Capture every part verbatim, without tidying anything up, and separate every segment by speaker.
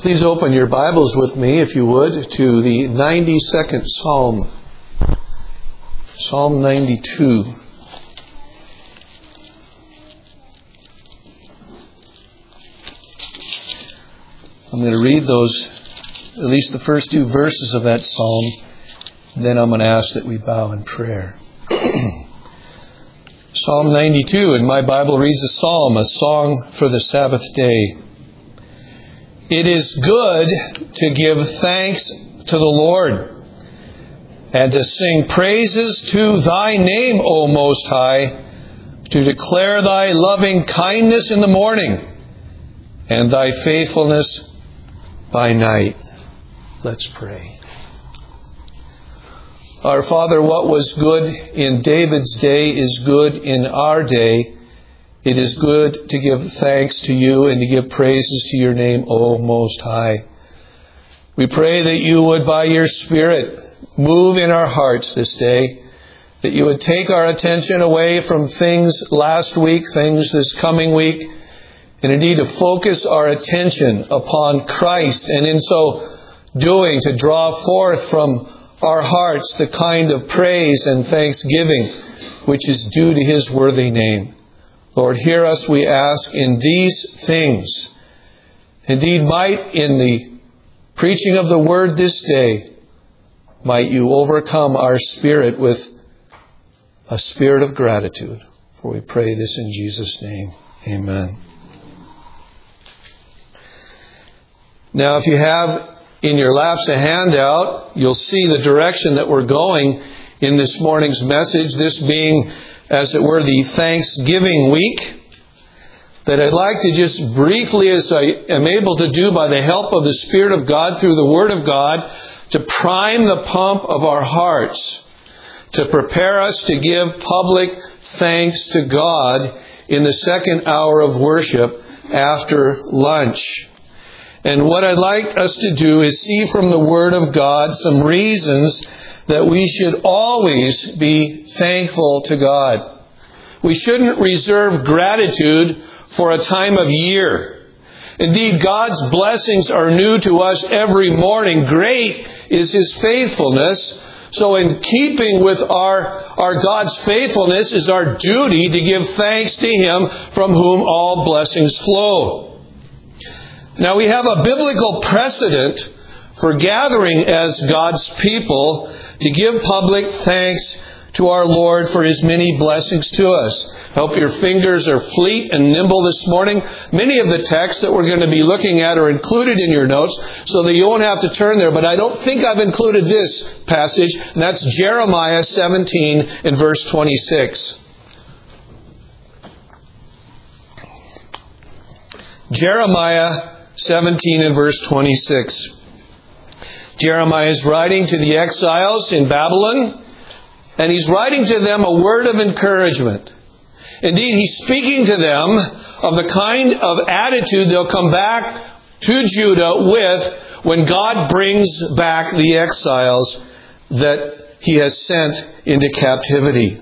Speaker 1: Please open your Bibles with me, if you would, to the ninety-second Psalm. Psalm ninety-two. I'm going to read those, at least the first two verses of that Psalm. Then I'm going to ask that we bow in prayer. Psalm ninety-two in my Bible reads a psalm, a song for the Sabbath day. It is good to give thanks to the Lord and to sing praises to Thy name, O Most High, to declare Thy loving kindness in the morning and Thy faithfulness by night. Let's pray. Our Father, what was good in David's day is good in our day. It is good to give thanks to You and to give praises to Your name, O Most High. We pray that You would, by Your Spirit, move in our hearts this day, that You would take our attention away from things last week, things this coming week, and indeed to focus our attention upon Christ, and in so doing to draw forth from our hearts the kind of praise and thanksgiving which is due to His worthy name. Lord, hear us, we ask, in these things. Indeed, might in the preaching of the Word this day, might You overcome our spirit with a spirit of gratitude. For we pray this in Jesus' name. Amen. Now, if you have in your laps a handout, you'll see the direction that we're going in this morning's message, this being, as it were, the Thanksgiving week, that I'd like to just briefly, as I am able to do by the help of the Spirit of God through the Word of God, to prime the pump of our hearts, to prepare us to give public thanks to God in the second hour of worship after lunch. And what I'd like us to do is see from the Word of God some reasons that we should always be thankful to God. We shouldn't reserve gratitude for a time of year. Indeed, God's blessings are new to us every morning. Great is His faithfulness. So in keeping with our, our God's faithfulness is our duty to give thanks to Him from whom all blessings flow. Now, we have a biblical precedent for gathering as God's people to give public thanks to our Lord for His many blessings to us. I hope your fingers are fleet and nimble this morning. Many of the texts that we're going to be looking at are included in your notes so that you won't have to turn there. But I don't think I've included this passage, and that's Jeremiah seventeen and verse twenty-six. Jeremiah seventeen and verse twenty-six. Jeremiah is writing to the exiles in Babylon, and he's writing to them a word of encouragement. Indeed, he's speaking to them of the kind of attitude they'll come back to Judah with when God brings back the exiles that He has sent into captivity.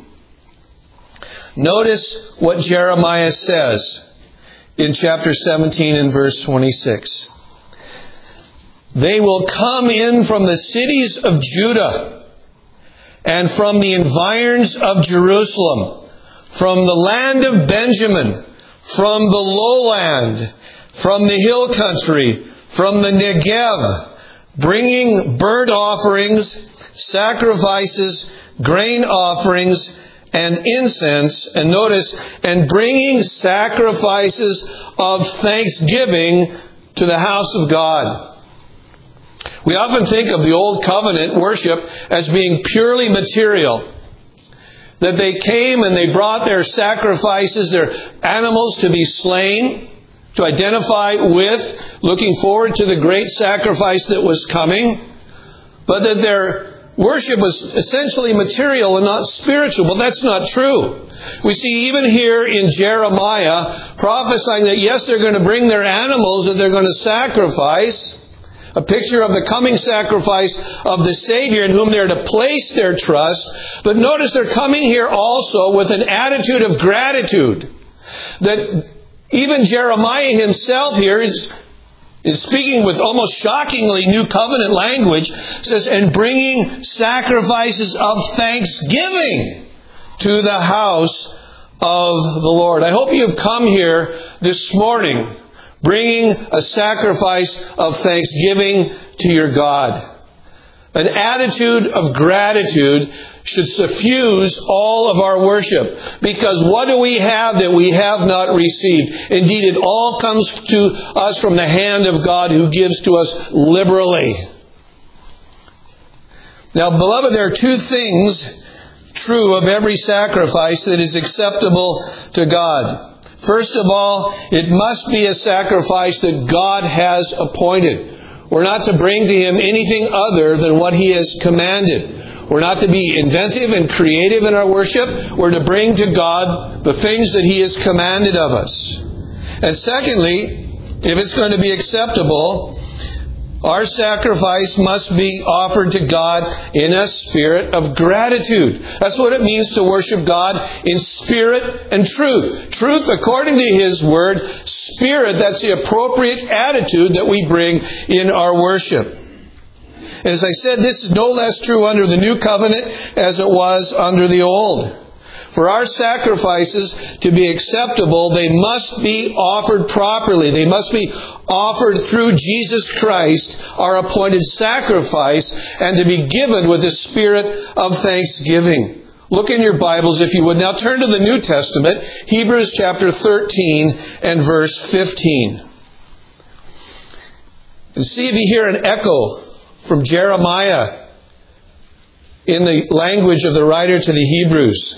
Speaker 1: Notice what Jeremiah says in chapter seventeen and verse twenty-six. They will come in from the cities of Judah and from the environs of Jerusalem, from the land of Benjamin, from the lowland, from the hill country, from the Negev, bringing burnt offerings, sacrifices, grain offerings, and incense, and notice, and bringing sacrifices of thanksgiving to the house of God. We often think of the Old Covenant worship as being purely material. That they came and they brought their sacrifices, their animals to be slain, to identify with, looking forward to the great sacrifice that was coming. But that their worship was essentially material and not spiritual. Well, that's not true. We see even here in Jeremiah prophesying that yes, they're going to bring their animals that they're going to sacrifice. A picture of the coming sacrifice of the Savior in whom they're to place their trust. But notice they're coming here also with an attitude of gratitude. That even Jeremiah himself here is It's speaking with almost shockingly new covenant language. It says, and bringing sacrifices of thanksgiving to the house of the Lord. I hope you have come here this morning bringing a sacrifice of thanksgiving to your God. An attitude of gratitude should suffuse all of our worship. Because what do we have that we have not received? Indeed, it all comes to us from the hand of God who gives to us liberally. Now, beloved, there are two things true of every sacrifice that is acceptable to God. First of all, it must be a sacrifice that God has appointed. We're not to bring to Him anything other than what He has commanded. We're not to be inventive and creative in our worship. We're to bring to God the things that He has commanded of us. And secondly, if it's going to be acceptable, our sacrifice must be offered to God in a spirit of gratitude. That's what it means to worship God in spirit and truth. Truth according to His Word. Spirit, that's the appropriate attitude that we bring in our worship. As I said, this is no less true under the New Covenant as it was under the Old. For our sacrifices to be acceptable, they must be offered properly. They must be offered through Jesus Christ, our appointed sacrifice, and to be given with a spirit of thanksgiving. Look in your Bibles, if you would. Now turn to the New Testament, Hebrews chapter thirteen and verse fifteen. And see if you hear an echo from Jeremiah in the language of the writer to the Hebrews.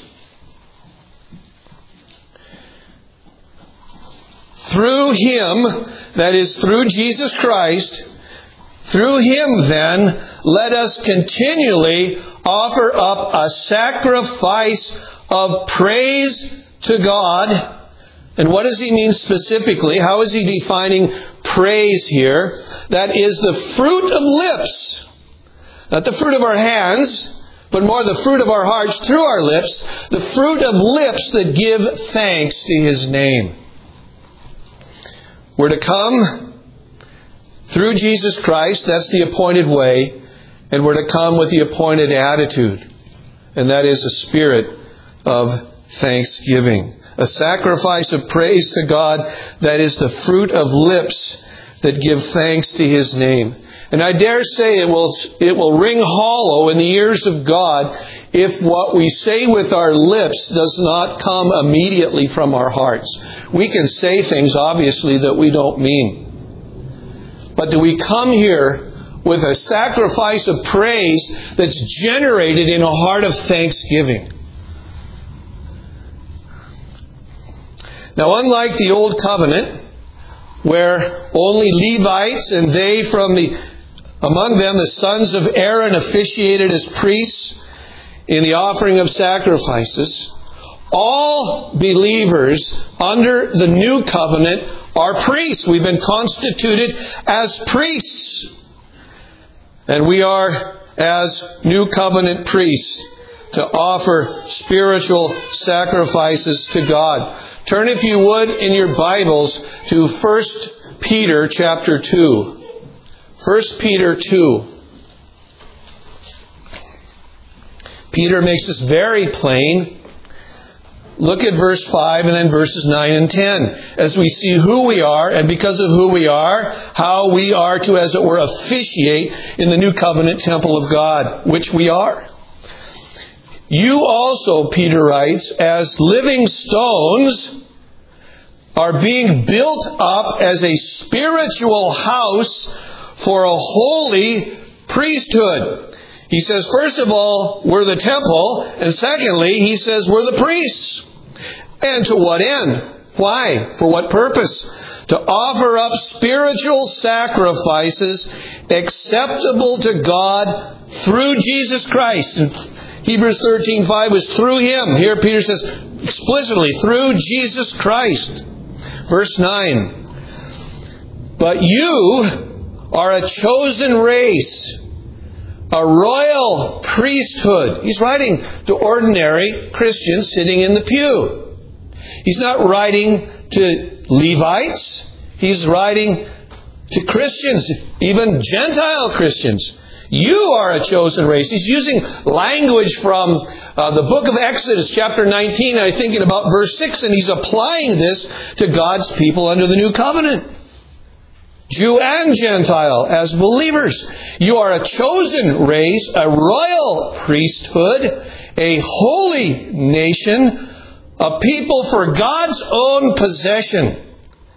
Speaker 1: Through Him, that is, through Jesus Christ, through Him then, let us continually offer up a sacrifice of praise to God. And what does He mean specifically? How is He defining praise here? That is the fruit of lips. Not the fruit of our hands, but more the fruit of our hearts through our lips. The fruit of lips that give thanks to His name. We're to come through Jesus Christ, that's the appointed way, and we're to come with the appointed attitude, and that is a spirit of thanksgiving. A sacrifice of praise to God, that is the fruit of lips that give thanks to His name. And I dare say it will, it will ring hollow in the ears of God if what we say with our lips does not come immediately from our hearts. We can say things, obviously, that we don't mean. But do we come here with a sacrifice of praise that's generated in a heart of thanksgiving? Now, unlike the Old Covenant, where only Levites and they from the among them the sons of Aaron officiated as priests in the offering of sacrifices, all believers under the New Covenant are priests. We've been constituted as priests. And we are as New Covenant priests to offer spiritual sacrifices to God. Turn, if you would, in your Bibles to First Peter chapter two. First Peter two. Peter makes this very plain. Look at verse five and then verses nine and ten. As we see who we are, and because of who we are, how we are to, as it were, officiate in the New Covenant temple of God, which we are. You also, Peter writes, as living stones are being built up as a spiritual house for a holy priesthood. He says, first of all, we're the temple, and secondly, he says we're the priests. And to what end? Why? For what purpose? To offer up spiritual sacrifices acceptable to God through Jesus Christ. And Hebrews thirteen five was through Him. Here Peter says explicitly, through Jesus Christ. Verse nine. But you are a chosen race, a royal priesthood. He's writing to ordinary Christians sitting in the pew. He's not writing to Levites. He's writing to Christians, even Gentile Christians. You are a chosen race. He's using language from uh, the book of Exodus, chapter nineteen, and I'm thinking about verse six, and he's applying this to God's people under the new covenant. Jew and Gentile as believers. You are a chosen race, a royal priesthood, a holy nation, a people for God's own possession.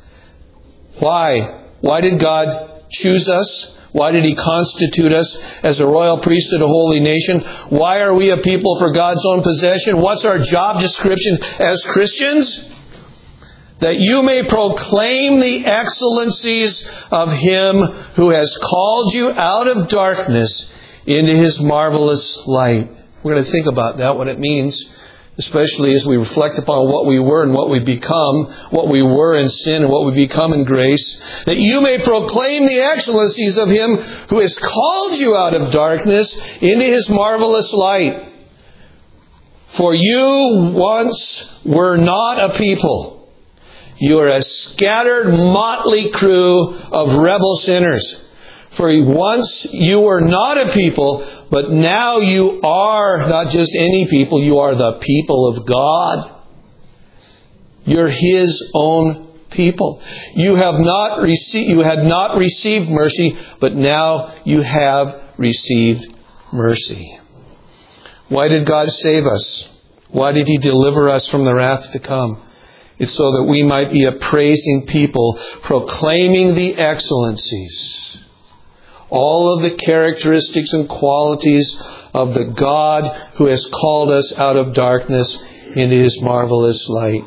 Speaker 1: Why? Why did God choose us? Why did He constitute us as a royal priesthood, a holy nation? Why are we a people for God's own possession? What's our job description as Christians? That you may proclaim the excellencies of Him who has called you out of darkness into His marvelous light. We're going to think about that, what it means, especially as we reflect upon what we were and what we become, what we were in sin and what we become in grace. That you may proclaim the excellencies of Him who has called you out of darkness into His marvelous light. For you once were not a people. You are a scattered motley crew of rebel sinners. For once you were not a people, but now you are not just any people, you are the people of God. You're His own people. You have not received, you had not received mercy, but now you have received mercy. Why did God save us? Why did He deliver us from the wrath to come? It's so that we might be a praising people, proclaiming the excellencies, all of the characteristics and qualities of the God who has called us out of darkness into His marvelous light.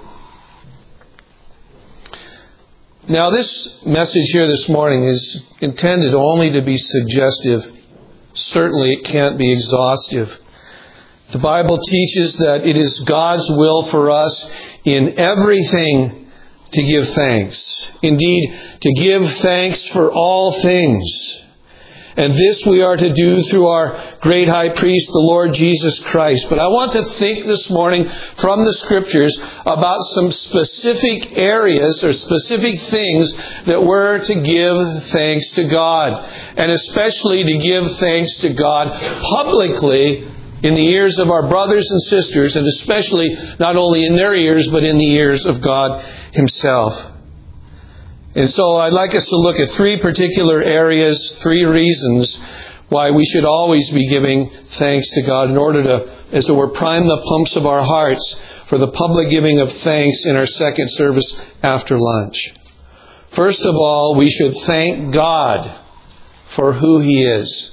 Speaker 1: Now, this message here this morning is intended only to be suggestive. Certainly it can't be exhaustive. The Bible teaches that it is God's will for us in everything to give thanks. Indeed, to give thanks for all things. And this we are to do through our great high priest, the Lord Jesus Christ. But I want to think this morning from the Scriptures about some specific areas or specific things that we're to give thanks to God. And especially to give thanks to God publicly in the ears of our brothers and sisters, and especially not only in their ears, but in the ears of God Himself. And so I'd like us to look at three particular areas, three reasons why we should always be giving thanks to God in order to, as it were, prime the pumps of our hearts for the public giving of thanks in our second service after lunch. First of all, we should thank God for who He is.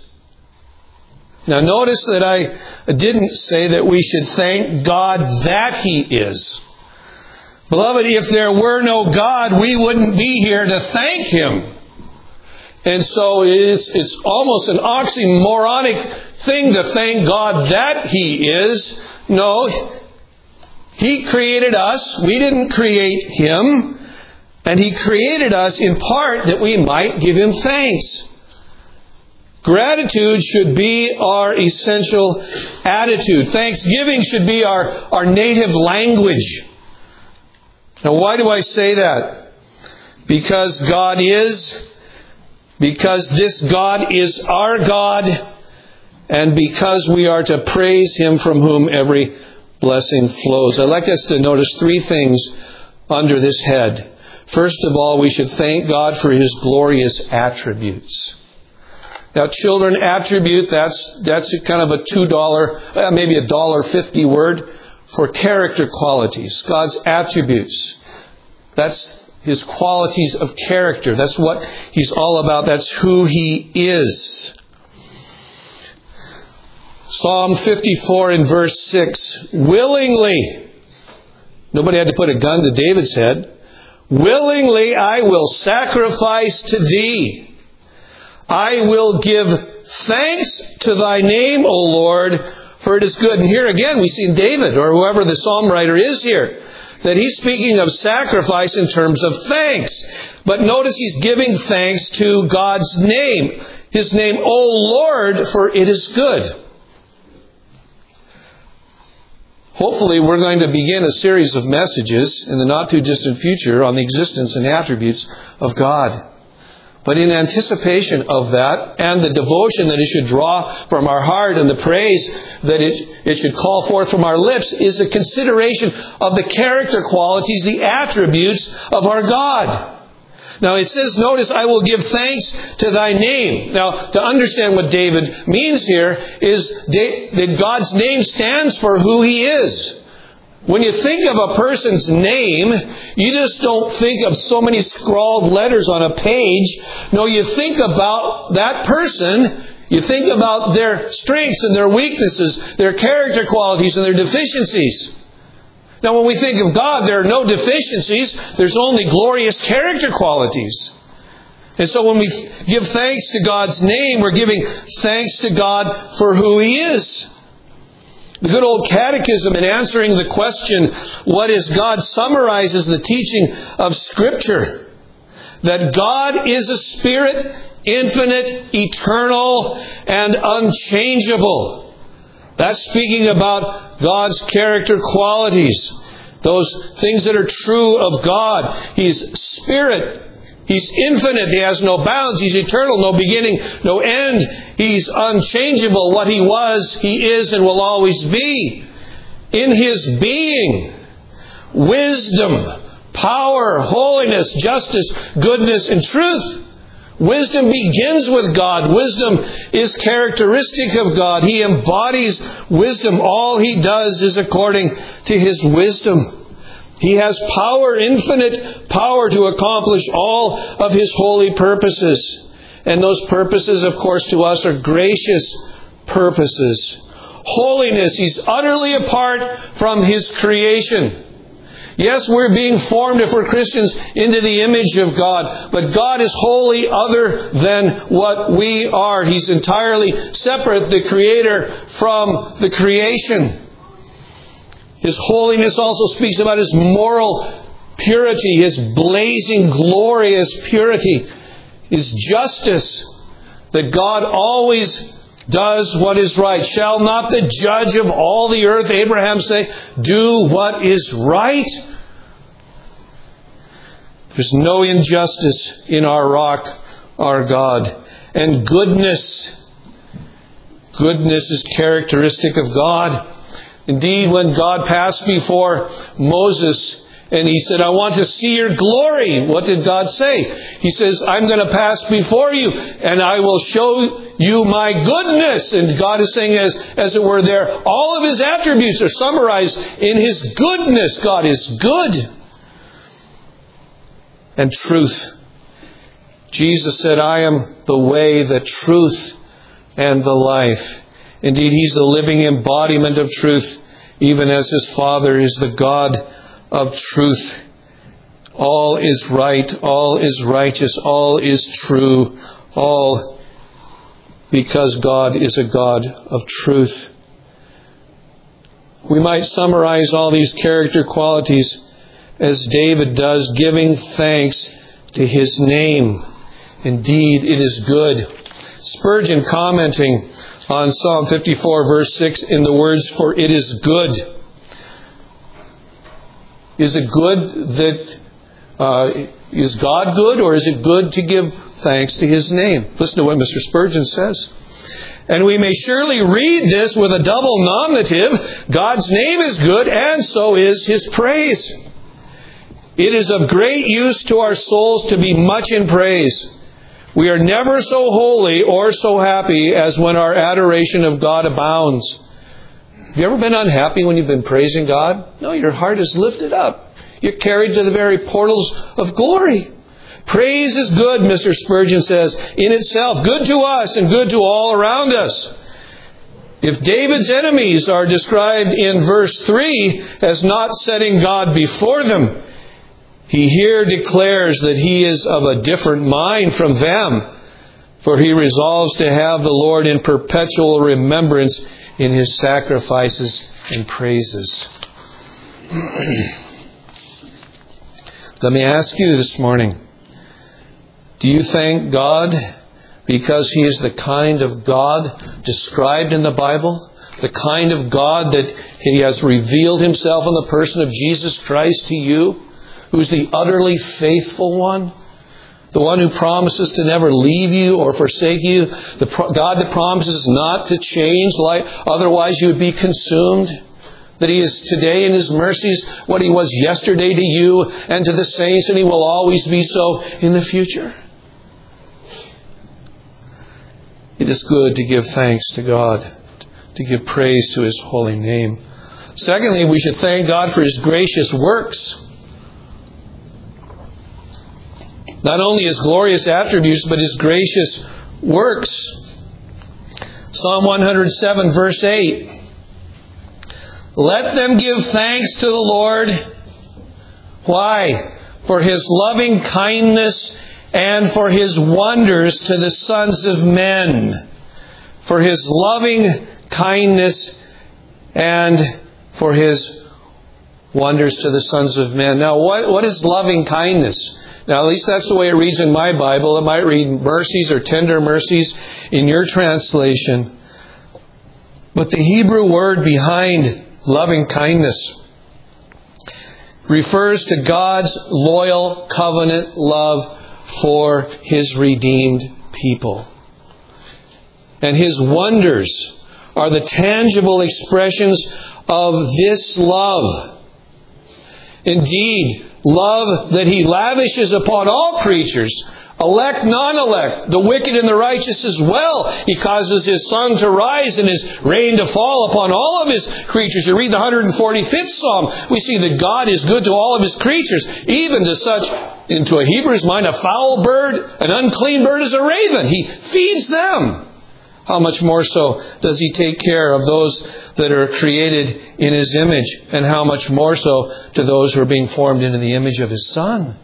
Speaker 1: Now notice that I didn't say that we should thank God that He is. Beloved, if there were no God, we wouldn't be here to thank Him. And so it's, it's almost an oxymoronic thing to thank God that He is. No, He created us. We didn't create Him. And He created us in part that we might give Him thanks. Gratitude should be our essential attitude. Thanksgiving should be our, our native language. Now, why do I say that? Because God is, because this God is our God, and because we are to praise Him from whom every blessing flows. I'd like us to notice three things under this head. First of all, we should thank God for His glorious attributes. Now, children, attribute, that's that's kind of a two dollar, maybe a one dollar fifty word for character qualities. God's attributes. That's His qualities of character. That's what He's all about. That's who He is. Psalm fifty-four in verse six. Willingly. Nobody had to put a gun to David's head. Willingly I will sacrifice to Thee. I will give thanks to Thy name, O Lord, for it is good. And here again we see David, or whoever the psalm writer is here, that he's speaking of sacrifice in terms of thanks. But notice he's giving thanks to God's name. His name, O Lord, for it is good. Hopefully we're going to begin a series of messages in the not too distant future on the existence and attributes of God. But in anticipation of that and the devotion that it should draw from our heart and the praise that it, it should call forth from our lips is a consideration of the character qualities, the attributes of our God. Now it says, notice, I will give thanks to thy name. Now, to understand what David means here is that God's name stands for who He is. When you think of a person's name, you just don't think of so many scrawled letters on a page. No, you think about that person. You think about their strengths and their weaknesses, their character qualities and their deficiencies. Now, when we think of God, there are no deficiencies. There's only glorious character qualities. And so when we give thanks to God's name, we're giving thanks to God for who He is. The good old catechism, in answering the question, what is God, summarizes the teaching of Scripture. That God is a Spirit, infinite, eternal, and unchangeable. That's speaking about God's character qualities. Those things that are true of God. He's Spirit. He's infinite. He has no bounds. He's eternal. No beginning, no end. He's unchangeable. What He was, He is, and will always be. In His being, wisdom, power, holiness, justice, goodness, and truth. Wisdom begins with God. Wisdom is characteristic of God. He embodies wisdom. All He does is according to His wisdom. He has power, infinite power, to accomplish all of His holy purposes. And those purposes, of course, to us are gracious purposes. Holiness, He's utterly apart from His creation. Yes, we're being formed, if we're Christians, into the image of God. But God is wholly other than what we are. He's entirely separate, the Creator, from the creation. His holiness also speaks about His moral purity, His blazing, glorious purity, His justice, that God always does what is right. Shall not the judge of all the earth, Abraham, say, do what is right? There's no injustice in our rock, our God. And goodness. Goodness is characteristic of God. Indeed, when God passed before Moses and He said, I want to see your glory, what did God say? He says, I'm going to pass before you and I will show you my goodness. And God is saying, as, as it were there, all of His attributes are summarized in His goodness. God is good. And truth. Jesus said, I am the way, the truth, and the life. Indeed, He's the living embodiment of truth, even as His Father is the God of truth. All is right, all is righteous, all is true, all because God is a God of truth. We might summarize all these character qualities as David does, giving thanks to His name. Indeed, it is good. Spurgeon, commenting on Psalm fifty-four, verse six, in the words, for it is good. Is it good that, uh, is God good, or is it good to give thanks to His name? Listen to what Mister Spurgeon says. And we may surely read this with a double nominative. God's name is good, and so is His praise. It is of great use to our souls to be much in praise. We are never so holy or so happy as when our adoration of God abounds. Have you ever been unhappy when you've been praising God? No, your heart is lifted up. You're carried to the very portals of glory. Praise is good, Mister Spurgeon says, in itself. Good to us and good to all around us. If David's enemies are described in verse three as not setting God before them, he here declares that he is of a different mind from them, for he resolves to have the Lord in perpetual remembrance in his sacrifices and praises. Let me ask you this morning, do you thank God because He is the kind of God described in the Bible? The kind of God that He has revealed Himself in the person of Jesus Christ to you? Who's the utterly faithful one? The one who promises to never leave you or forsake you. The pro- God that promises not to change, like, otherwise you would be consumed. That He is today in His mercies what He was yesterday to you and to the saints, and He will always be so in the future. It is good to give thanks to God, to give praise to His holy name. Secondly, we should thank God for His gracious works. Not only His glorious attributes, but His gracious works. Psalm one hundred seven, verse eight. Let them give thanks to the Lord. Why? For His loving kindness and for His wonders to the sons of men. For His loving kindness and for His wonders to the sons of men. Now, what, what is loving kindness? Now, at least that's the way it reads in my Bible. It might read mercies or tender mercies in your translation. But the Hebrew word behind loving kindness refers to God's loyal covenant love for His redeemed people. And His wonders are the tangible expressions of this love. Indeed, love that He lavishes upon all creatures, elect, non-elect, the wicked and the righteous as well. He causes His sun to rise and His rain to fall upon all of His creatures. You read the one hundred forty-fifth Psalm, we see that God is good to all of His creatures, even to such, into a Hebrew's mind, a foul bird, an unclean bird as a raven. He feeds them. How much more so does He take care of those that are created in His image, and how much more so to those who are being formed into the image of His Son?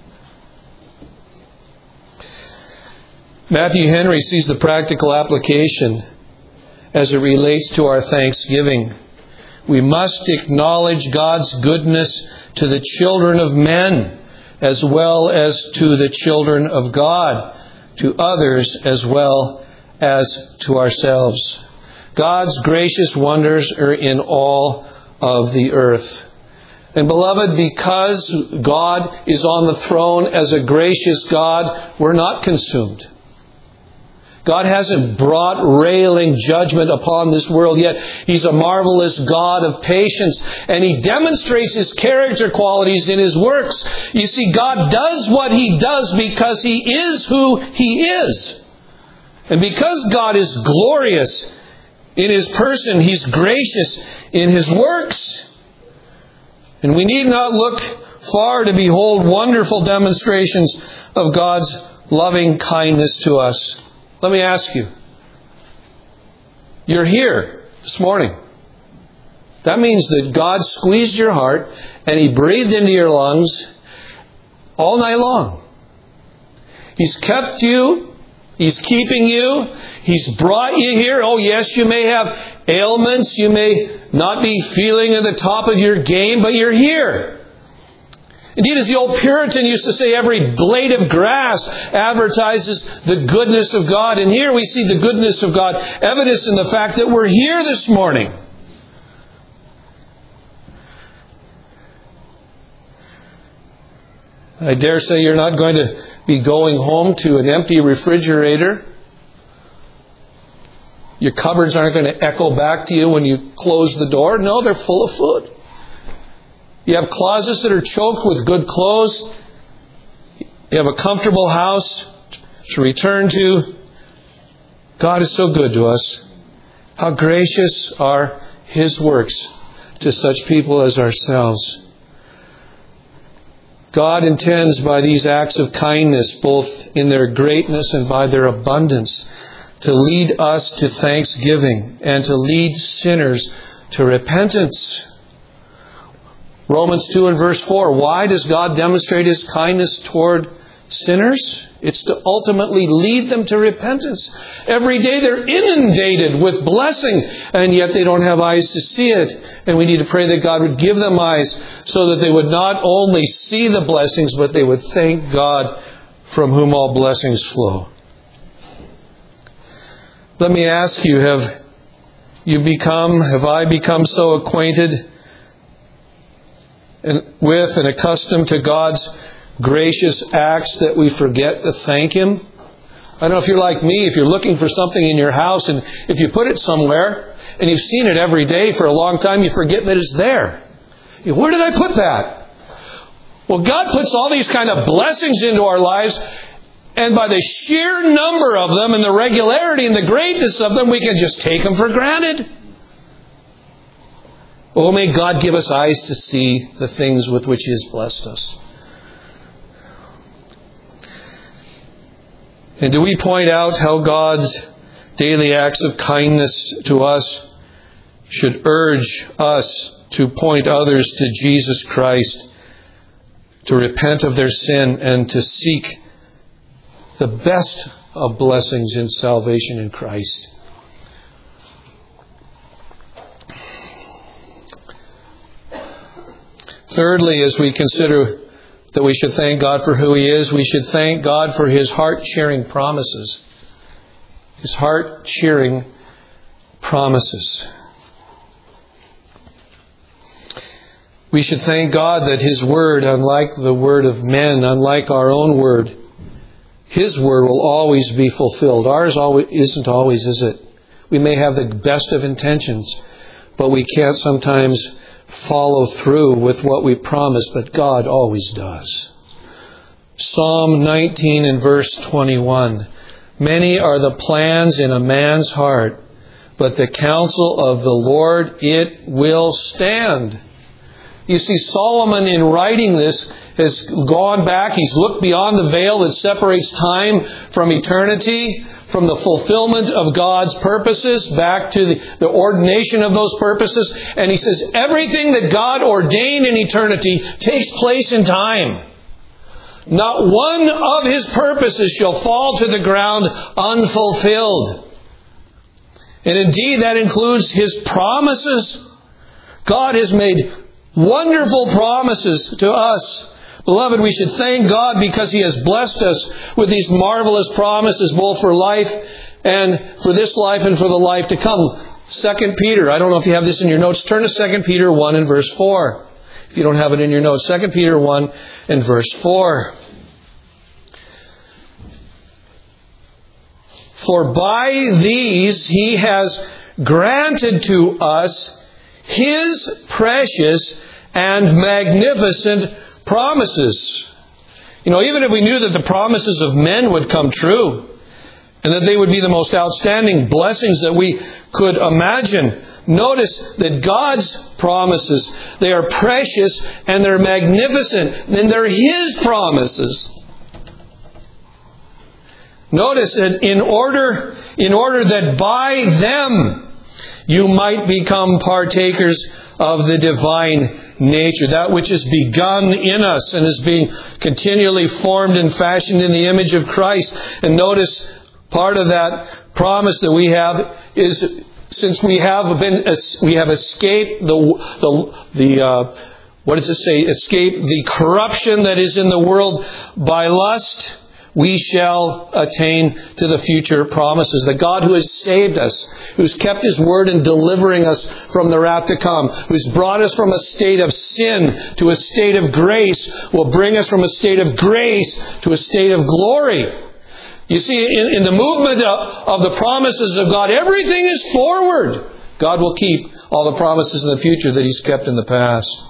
Speaker 1: Matthew Henry sees the practical application as it relates to our thanksgiving. We must acknowledge God's goodness to the children of men as well as to the children of God, to others as well as to ourselves. God's gracious wonders are in all of the earth. And beloved, because God is on the throne as a gracious God, we're not consumed. God hasn't brought railing judgment upon this world yet. He's a marvelous God of patience, and He demonstrates His character qualities in His works. You see, God does what He does because He is who He is. And because God is glorious in His person, He's gracious in His works. And we need not look far to behold wonderful demonstrations of God's loving kindness to us. Let me ask you. You're here this morning. That means that God squeezed your heart and He breathed into your lungs all night long. He's kept you. He's keeping you. He's brought you here. Oh, yes, you may have ailments. You may not be feeling at the top of your game, but you're here. Indeed, as the old Puritan used to say, every blade of grass advertises the goodness of God. And here we see the goodness of God evidenced in the fact that we're here this morning. I dare say you're not going to be going home to an empty refrigerator. Your cupboards aren't going to echo back to you when you close the door. No, they're full of food. You have closets that are choked with good clothes. You have a comfortable house to return to. God is so good to us. How gracious are His works to such people as ourselves. God intends by these acts of kindness, both in their greatness and by their abundance, to lead us to thanksgiving and to lead sinners to repentance. Romans two and verse four. Why does God demonstrate His kindness toward sinners? It's to ultimately lead them to repentance. Every day they're inundated with blessing, and yet they don't have eyes to see it. And we need to pray that God would give them eyes so that they would not only see the blessings, but they would thank God from whom all blessings flow. Let me ask you, have you become, have I become so acquainted and with and accustomed to God's gracious acts that we forget to thank Him? I don't know if you're like me, if you're looking for something in your house and if you put it somewhere and you've seen it every day for a long time, you forget that it's there. Where did I put that? Well, God puts all these kind of blessings into our lives, and by the sheer number of them and the regularity and the greatness of them, we can just take them for granted. Oh, may God give us eyes to see the things with which He has blessed us. And do we point out how God's daily acts of kindness to us should urge us to point others to Jesus Christ, to repent of their sin, and to seek the best of blessings in salvation in Christ? Thirdly, as we consider that we should thank God for who He is, we should thank God for His heart-cheering promises. His heart-cheering promises. We should thank God that His Word, unlike the word of men, unlike our own word, His Word will always be fulfilled. Ours always isn't always, is it? We may have the best of intentions, but we can't sometimes follow through with what we promise, but God always does. Psalm nineteen and verse twenty-one. Many are the plans in a man's heart, but the counsel of the Lord, it will stand. You see, Solomon, in writing this, has gone back. He's looked beyond the veil that separates time from eternity, from the fulfillment of God's purposes, back to the, the ordination of those purposes. And he says, everything that God ordained in eternity takes place in time. Not one of His purposes shall fall to the ground unfulfilled. And indeed, that includes His promises. God has made wonderful promises to us. Beloved, we should thank God because He has blessed us with these marvelous promises, both for life and for this life and for the life to come. Second Peter, I don't know if you have this in your notes. Turn to Second Peter one and verse four. If you don't have it in your notes, Second Peter one and verse four. For by these He has granted to us His precious and magnificent promises. You know, even if we knew that the promises of men would come true, and that they would be the most outstanding blessings that we could imagine, notice that God's promises, they are precious and they're magnificent, and they're His promises. Notice that in order, in order that by them you might become partakers of the divine nature, that which is begun in us and is being continually formed and fashioned in the image of Christ. And notice part of that promise that we have is, since we have been, we have escaped the the the uh, what does it say? Escape the corruption that is in the world by lust. We shall attain to the future promises. The God who has saved us, who's kept His word in delivering us from the wrath to come, who's brought us from a state of sin to a state of grace, will bring us from a state of grace to a state of glory. You see, in, in the movement of, of the promises of God, everything is forward. God will keep all the promises in the future that He's kept in the past.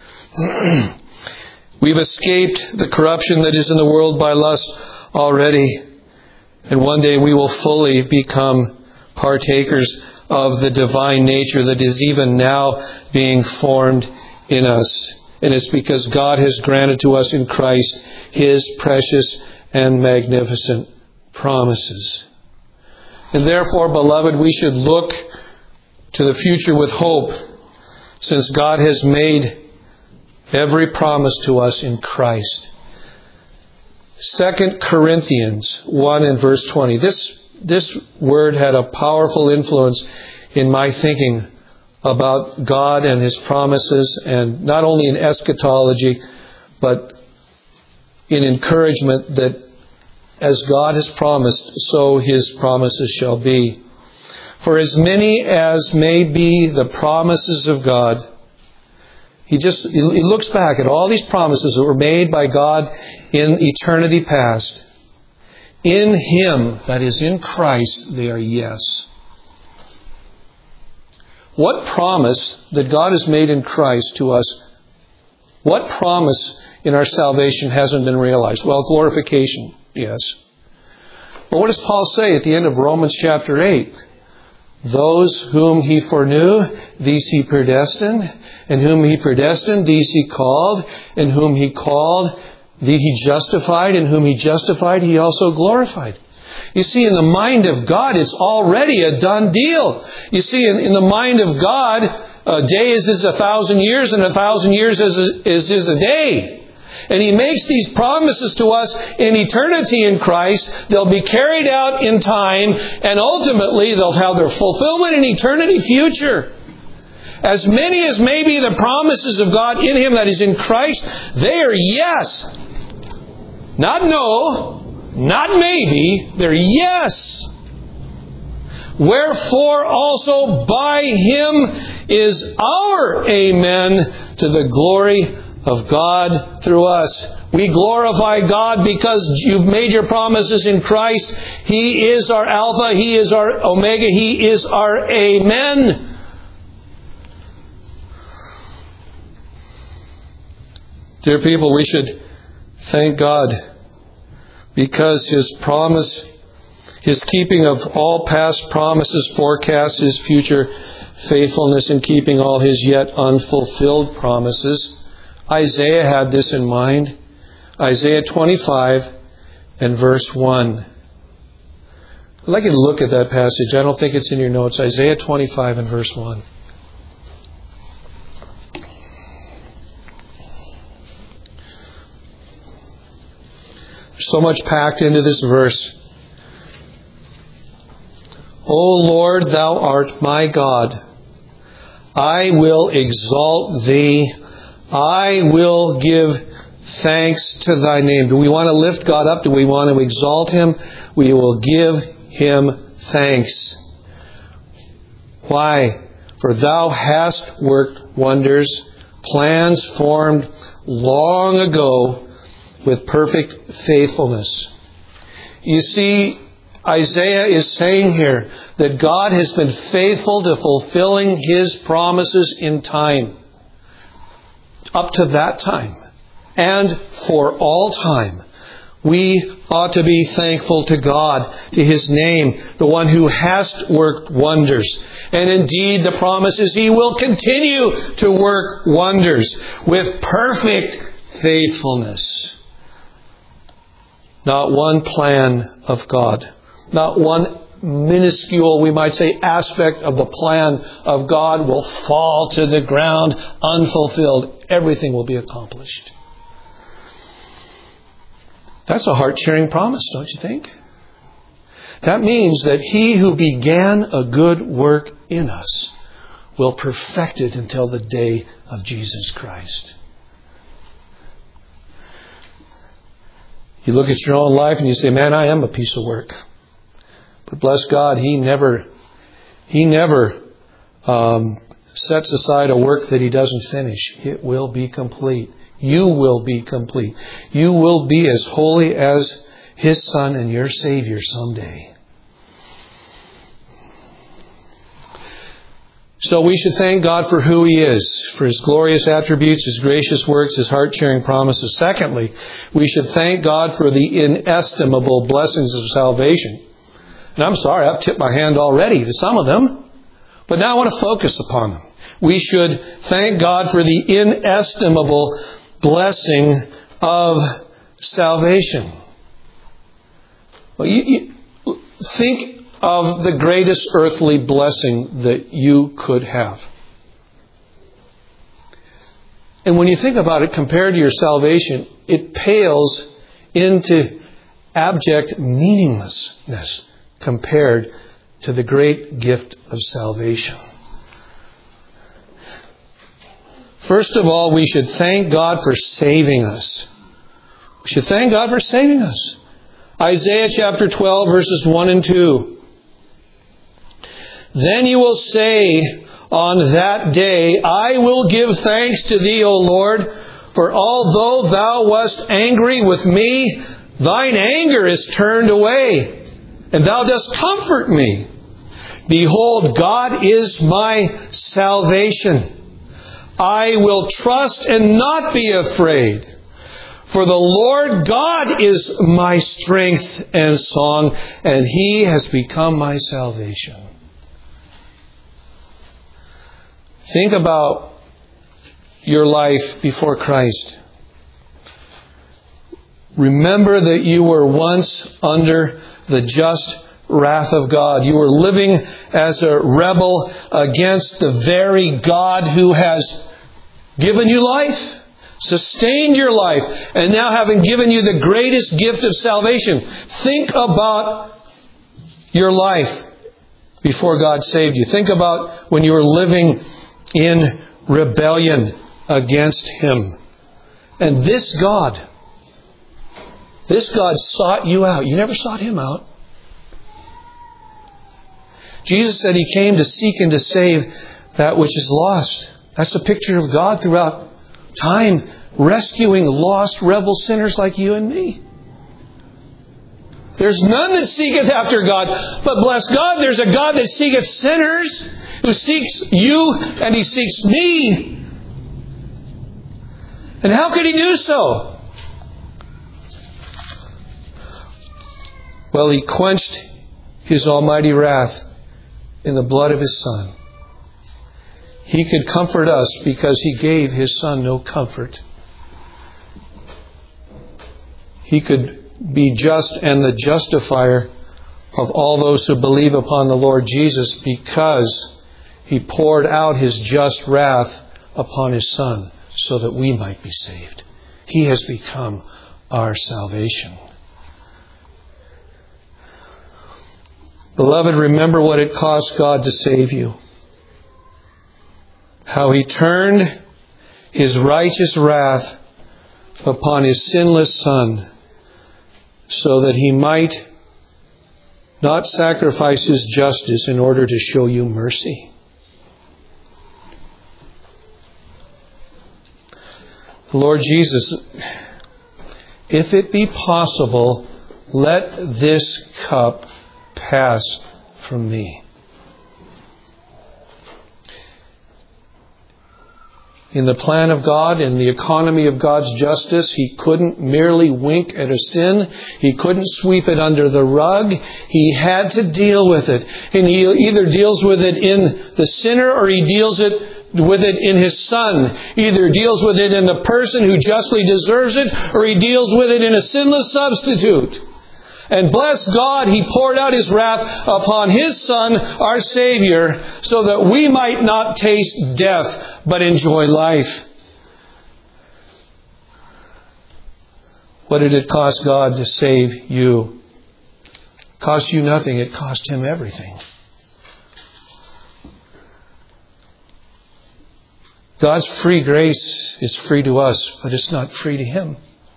Speaker 1: We've escaped the corruption that is in the world by lust already. And one day we will fully become partakers of the divine nature that is even now being formed in us. And it's because God has granted to us in Christ His precious and magnificent promises. And therefore, beloved, we should look to the future with hope, since God has made every promise to us in Christ. Second Corinthians one and verse twenty. This, this word had a powerful influence in my thinking about God and His promises, and not only in eschatology, but in encouragement that as God has promised, so His promises shall be. For as many as may be the promises of God, He just he looks back at all these promises that were made by God in eternity past. In Him, that is in Christ, they are yes. What promise that God has made in Christ to us, what promise in our salvation hasn't been realized? Well, glorification, yes. But what does Paul say at the end of Romans chapter eight? Those whom He foreknew, these He predestined. And whom He predestined, these He called. And whom He called, these He justified. And whom He justified, He also glorified. You see, in the mind of God, it's already a done deal. You see, in, in the mind of God, a day is as a thousand years, and a thousand years is, is, is a day. And He makes these promises to us in eternity in Christ. They'll be carried out in time, and ultimately they'll have their fulfillment in eternity future. As many as may be the promises of God in Him, that is in Christ, they are yes. Not no, not maybe, they're yes. Wherefore also by Him is our amen to the glory of God through us. We glorify God because you've made your promises in Christ. He is our Alpha. He is our Omega. He is our Amen. Dear people, we should thank God because His promise, His keeping of all past promises forecasts His future faithfulness in keeping all His yet unfulfilled promises. Isaiah had this in mind. Isaiah twenty-five and verse one. I'd like you to look at that passage. I don't think it's in your notes. Isaiah twenty-five and verse one. There's so much packed into this verse. O Lord, Thou art my God. I will exalt Thee. I will give thanks to Thy name. Do we want to lift God up? Do we want to exalt Him? We will give Him thanks. Why? For Thou hast worked wonders, plans formed long ago with perfect faithfulness. You see, Isaiah is saying here that God has been faithful to fulfilling His promises in time. Up to that time. And for all time. We ought to be thankful to God, to His name, the one who has worked wonders. And indeed, the promise is He will continue to work wonders with perfect faithfulness. Not one plan of God, not one minuscule, we might say, aspect of the plan of God will fall to the ground unfulfilled. Everything will be accomplished. That's a heart-cheering promise, don't you think? That means that He who began a good work in us will perfect it until the day of Jesus Christ. You look at your own life and you say, man, I am a piece of work. But bless God, He never, He never um, sets aside a work that He doesn't finish. It will be complete. You will be complete. You will be as holy as His Son and your Savior someday. So we should thank God for who He is, for His glorious attributes, His gracious works, His heart-cheering promises. Secondly, we should thank God for the inestimable blessings of salvation. And I'm sorry, I've tipped my hand already to some of them. But now I want to focus upon them. We should thank God for the inestimable blessing of salvation. Well, you, you think of the greatest earthly blessing that you could have. And when you think about it, compared to your salvation, it pales into abject meaninglessness compared to the great gift of salvation. First of all, we should thank God for saving us. We should thank God for saving us. Isaiah chapter twelve, verses one and two. Then you will say, On that day I will give thanks to Thee, O Lord, for although Thou wast angry with me, Thine anger is turned away, and Thou dost comfort me. Behold, God is my salvation. I will trust and not be afraid. For the Lord God is my strength and song, and He has become my salvation. Think about your life before Christ. Remember that you were once under the just wrath of God. You were living as a rebel against the very God who has given you life, sustained your life, and now having given you the greatest gift of salvation. Think about your life before God saved you. Think about when you were living in rebellion against Him. And this God, this God sought you out. You never sought Him out. Jesus said He came to seek and to save that which is lost. That's a picture of God throughout time, rescuing lost rebel sinners like you and me. There's none that seeketh after God, but bless God, there's a God that seeketh sinners, who seeks you and He seeks me. And how could He do so? Well, He quenched His almighty wrath in the blood of His Son. He could comfort us because He gave His Son no comfort. He could be just and the justifier of all those who believe upon the Lord Jesus because He poured out His just wrath upon His Son so that we might be saved. He has become our salvation. Beloved, remember what it cost God to save you. How He turned His righteous wrath upon His sinless Son so that He might not sacrifice His justice in order to show you mercy. Lord Jesus, if it be possible, let this cup pass from me. In the plan of God, in the economy of God's justice, He couldn't merely wink at a sin. He couldn't sweep it under the rug. He had to deal with it. And He either deals with it in the sinner or He deals it with it in His Son. Either deals with it in the person who justly deserves it, or He deals with it in a sinless substitute. And bless God, He poured out His wrath upon His Son, our Savior, so that we might not taste death, but enjoy life. What did it cost God to save you? It cost you nothing. It cost Him everything. God's free grace is free to us, but it's not free to Him.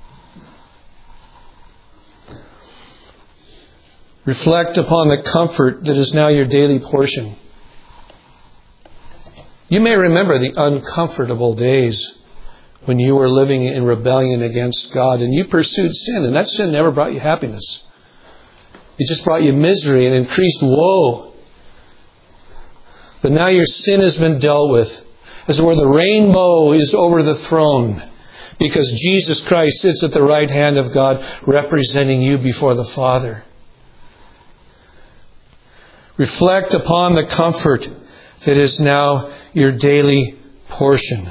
Speaker 1: Reflect upon the comfort that is now your daily portion. You may remember the uncomfortable days when you were living in rebellion against God and you pursued sin, and that sin never brought you happiness. It just brought you misery and increased woe. But now your sin has been dealt with, as it were the rainbow is over the throne, because Jesus Christ sits at the right hand of God representing you before the Father. Reflect upon the comfort that is now your daily portion.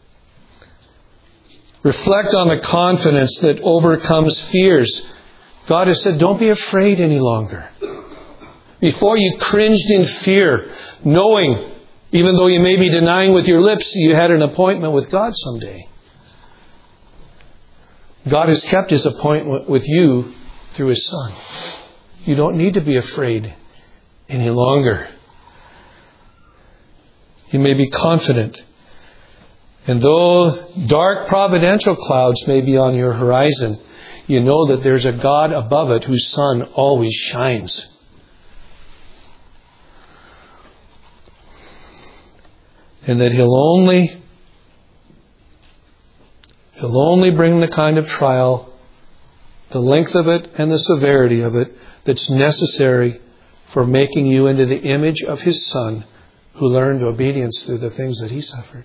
Speaker 1: Reflect on the confidence that overcomes fears. God has said, don't be afraid any longer. Before you cringed in fear, knowing, even though you may be denying with your lips, you had an appointment with God someday. God has kept His appointment with you through His Son. You don't need to be afraid any longer. You may be confident. And though dark providential clouds may be on your horizon, you know that there's a God above it whose sun always shines. And that He'll only, He'll only bring the kind of trial, the length of it and the severity of it, that's necessary for making you into the image of His Son, who learned obedience through the things that He suffered.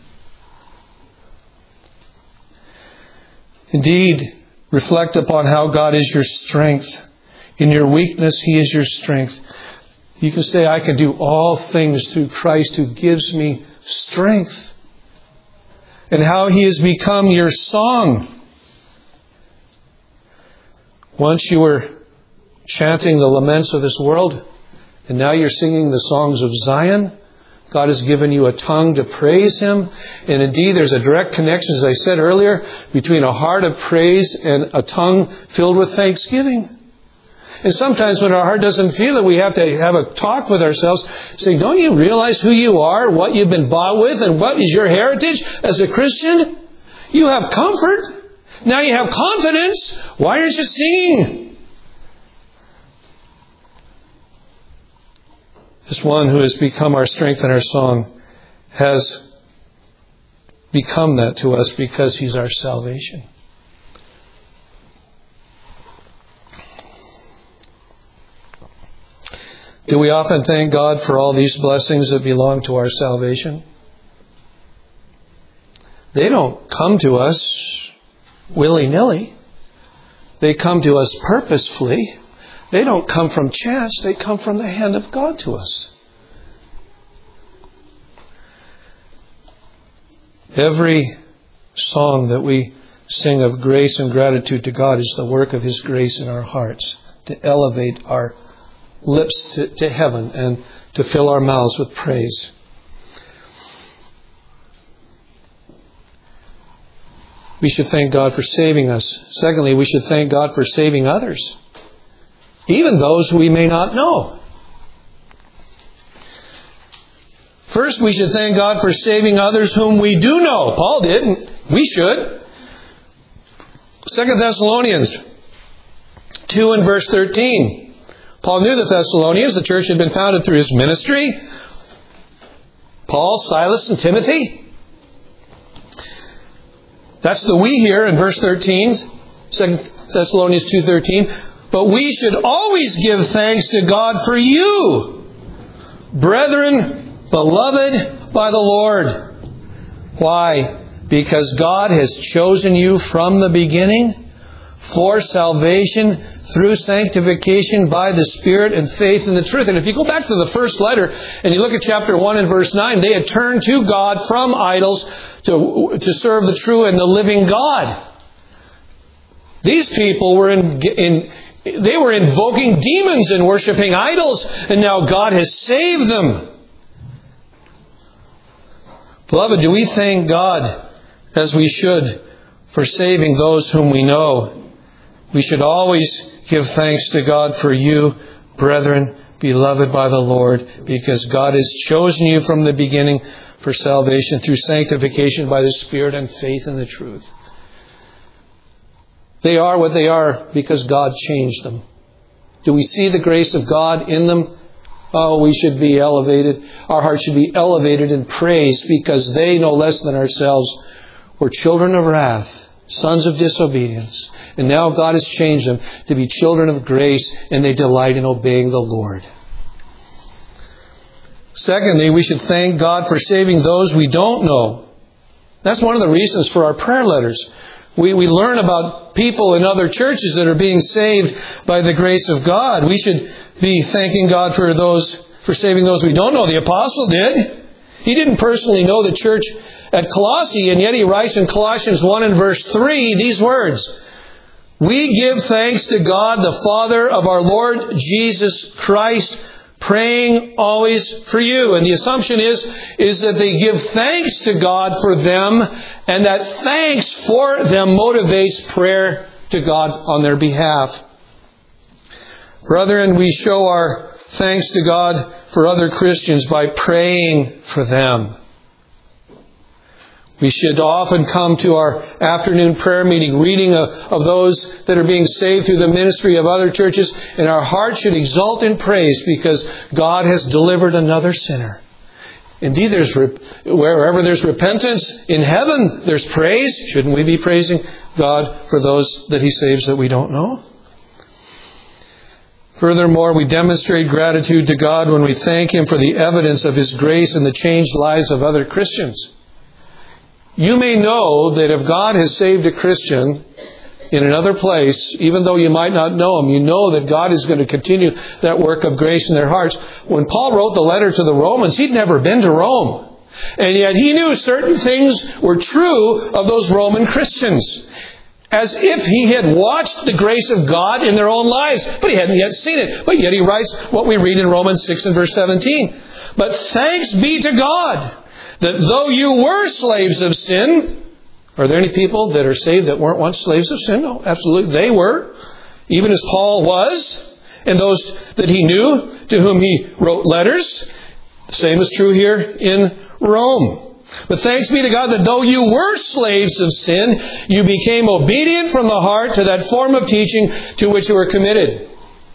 Speaker 1: Indeed, reflect upon how God is your strength. In your weakness, He is your strength. You can say, I can do all things through Christ who gives me strength. And how He has become your song. Once you were chanting the laments of this world, and now you're singing the songs of Zion. God has given you a tongue to praise Him. And indeed, there's a direct connection, as I said earlier, between a heart of praise and a tongue filled with thanksgiving. And sometimes when our heart doesn't feel it, we have to have a talk with ourselves, saying, don't you realize who you are, what you've been bought with, and what is your heritage as a Christian? You have comfort. Now you have confidence. Why aren't you singing? This one who has become our strength and our song has become that to us because He's our salvation. Do we often thank God for all these blessings that belong to our salvation? They don't come to us willy-nilly. They come to us purposefully. They don't come from chance. They come from the hand of God to us. Every song that we sing of grace and gratitude to God is the work of His grace in our hearts to elevate our lips to, to heaven and to fill our mouths with praise. We should thank God for saving us. Secondly, we should thank God for saving others, even those we may not know. First, we should thank God for saving others whom we do know. Paul did, and we should. Second Thessalonians two and verse thirteen. Paul knew the Thessalonians. The church had been founded through his ministry. Paul, Silas, and Timothy. That's the we here in verse thirteen. Second Thessalonians two thirteen. But we should always give thanks to God for you, brethren, beloved by the Lord. Why? Because God has chosen you from the beginning for salvation through sanctification by the Spirit and faith in the truth. And if you go back to the first letter and you look at chapter one and verse nine, they had turned to God from idols to, to serve the true and the living God. These people were in, in they were invoking demons and worshiping idols, and now God has saved them. Beloved, do we thank God as we should for saving those whom we know? We should always give thanks to God for you, brethren, beloved by the Lord, because God has chosen you from the beginning for salvation through sanctification by the Spirit and faith in the truth. They are what they are because God changed them. Do we see the grace of God in them? Oh, we should be elevated. Our hearts should be elevated in praise because they, no less than ourselves, were children of wrath, sons of disobedience. And now God has changed them to be children of grace, and they delight in obeying the Lord. Secondly, we should thank God for saving those we don't know. That's one of the reasons for our prayer letters. We, we learn about people in other churches that are being saved by the grace of God. We should be thanking God for those, for saving those we don't know. The apostle did. He didn't personally know the church at Colossae, and yet he writes in Colossians one and verse three these words: We give thanks to God, the Father of our Lord Jesus Christ, praying always for you. And the assumption is, is that they give thanks to God for them, and that thanks for them motivates prayer to God on their behalf. Brethren, we show our thanks to God for other Christians by praying for them. We should often come to our afternoon prayer meeting reading of, of those that are being saved through the ministry of other churches, and our heart should exult in praise because God has delivered another sinner. Indeed, there's rep- wherever there's repentance, in heaven there's praise. Shouldn't we be praising God for those that He saves that we don't know? Furthermore, we demonstrate gratitude to God when we thank Him for the evidence of His grace in the changed lives of other Christians. You may know that if God has saved a Christian in another place, even though you might not know Him, you know that God is going to continue that work of grace in their hearts. When Paul wrote the letter to the Romans, he'd never been to Rome. And yet he knew certain things were true of those Roman Christians, as if he had watched the grace of God in their own lives, but he hadn't yet seen it. But yet he writes what we read in Romans six and verse seventeen. But thanks be to God that though you were slaves of sin. Are there any people that are saved that weren't once slaves of sin? No, absolutely. They were, even as Paul was, and those that he knew, to whom he wrote letters. The same is true here in Rome. But thanks be to God that though you were slaves of sin, you became obedient from the heart to that form of teaching to which you were committed.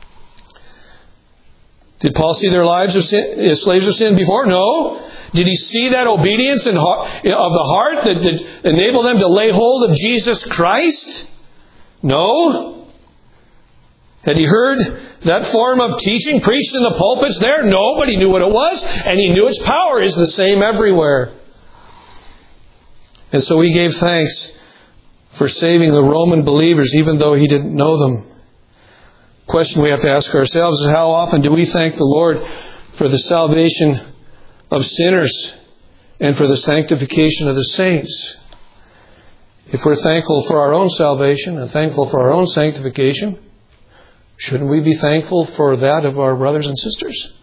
Speaker 1: Did Paul see their lives of sin, as slaves of sin before? No. Did he see that obedience in, of the heart that, that enabled them to lay hold of Jesus Christ? No. Had he heard that form of teaching preached in the pulpits there? No, but he knew what it was, and he knew its power is the same everywhere. And so he gave thanks for saving the Roman believers, even though he didn't know them. The question we have to ask ourselves is, how often do we thank the Lord for the salvation of sinners and for the sanctification of the saints? If we're thankful for our own salvation and thankful for our own sanctification, shouldn't we be thankful for that of our brothers and sisters?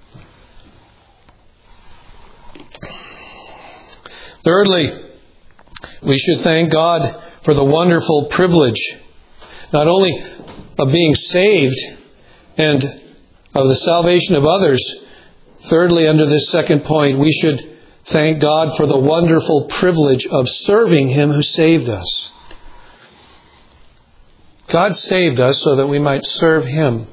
Speaker 1: Thirdly, we should thank God for the wonderful privilege, not only of being saved and of the salvation of others. Thirdly, under this second point, we should thank God for the wonderful privilege of serving Him who saved us. God saved us so that we might serve Him.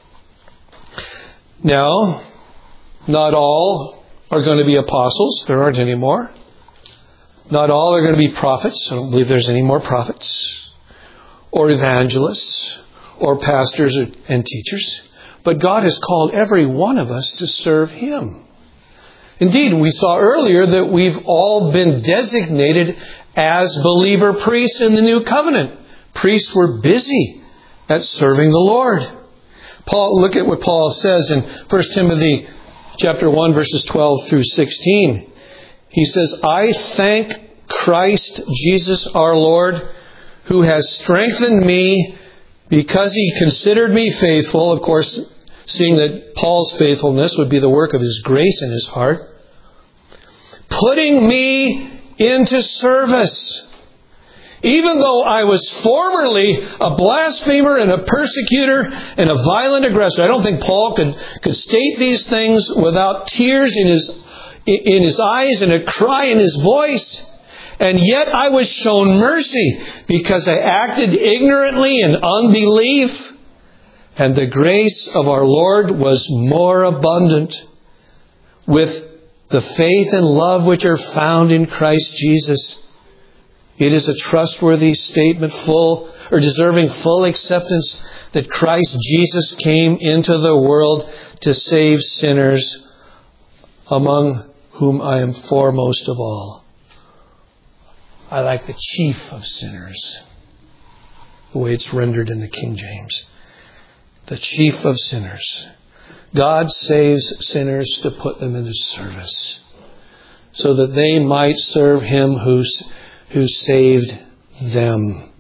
Speaker 1: Now, not all are going to be apostles. There aren't any more. Not all are going to be prophets. I don't believe there's any more prophets. Or evangelists. Or pastors and teachers. But God has called every one of us to serve Him. Indeed, we saw earlier that we've all been designated as believer priests in the New Covenant. Priests were busy at serving the Lord. Paul, look at what Paul says in First Timothy chapter one, verses twelve through sixteen. He says, I thank Christ Jesus our Lord, who has strengthened me because He considered me faithful. Of course, seeing that Paul's faithfulness would be the work of His grace in his heart. Putting me into service. Even though I was formerly a blasphemer and a persecutor and a violent aggressor. I don't think Paul could, could state these things without tears in his, in his eyes and a cry in his voice. And yet I was shown mercy because I acted ignorantly in unbelief. And the grace of our Lord was more abundant with the faith and love which are found in Christ Jesus. It is a trustworthy statement, full or deserving full acceptance, that Christ Jesus came into the world to save sinners, among whom I am foremost of all. I like the chief of sinners, the way it's rendered in the King James. The chief of sinners. God saves sinners to put them into service, so that they might serve Him who, who saved them.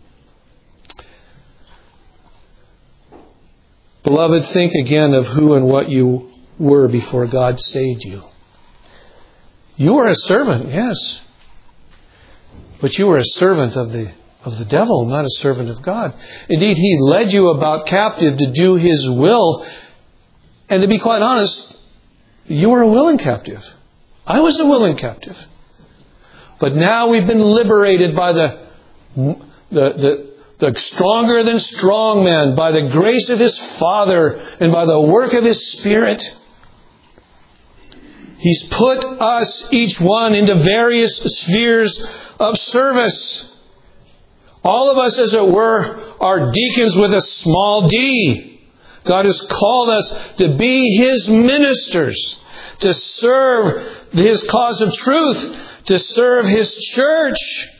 Speaker 1: Beloved, think again of who and what you were before God saved you. You were a servant, yes. But you were a servant of the of the devil, not a servant of God. Indeed, he led you about captive to do his will. And to be quite honest, you were a willing captive. I was a willing captive. But now we've been liberated by the the the, the stronger than strong man, by the grace of his Father and by the work of his Spirit. He's put us, each one, into various spheres of service. All of us, as it were, are deacons with a small d. God has called us to be His ministers, to serve His cause of truth, to serve His church.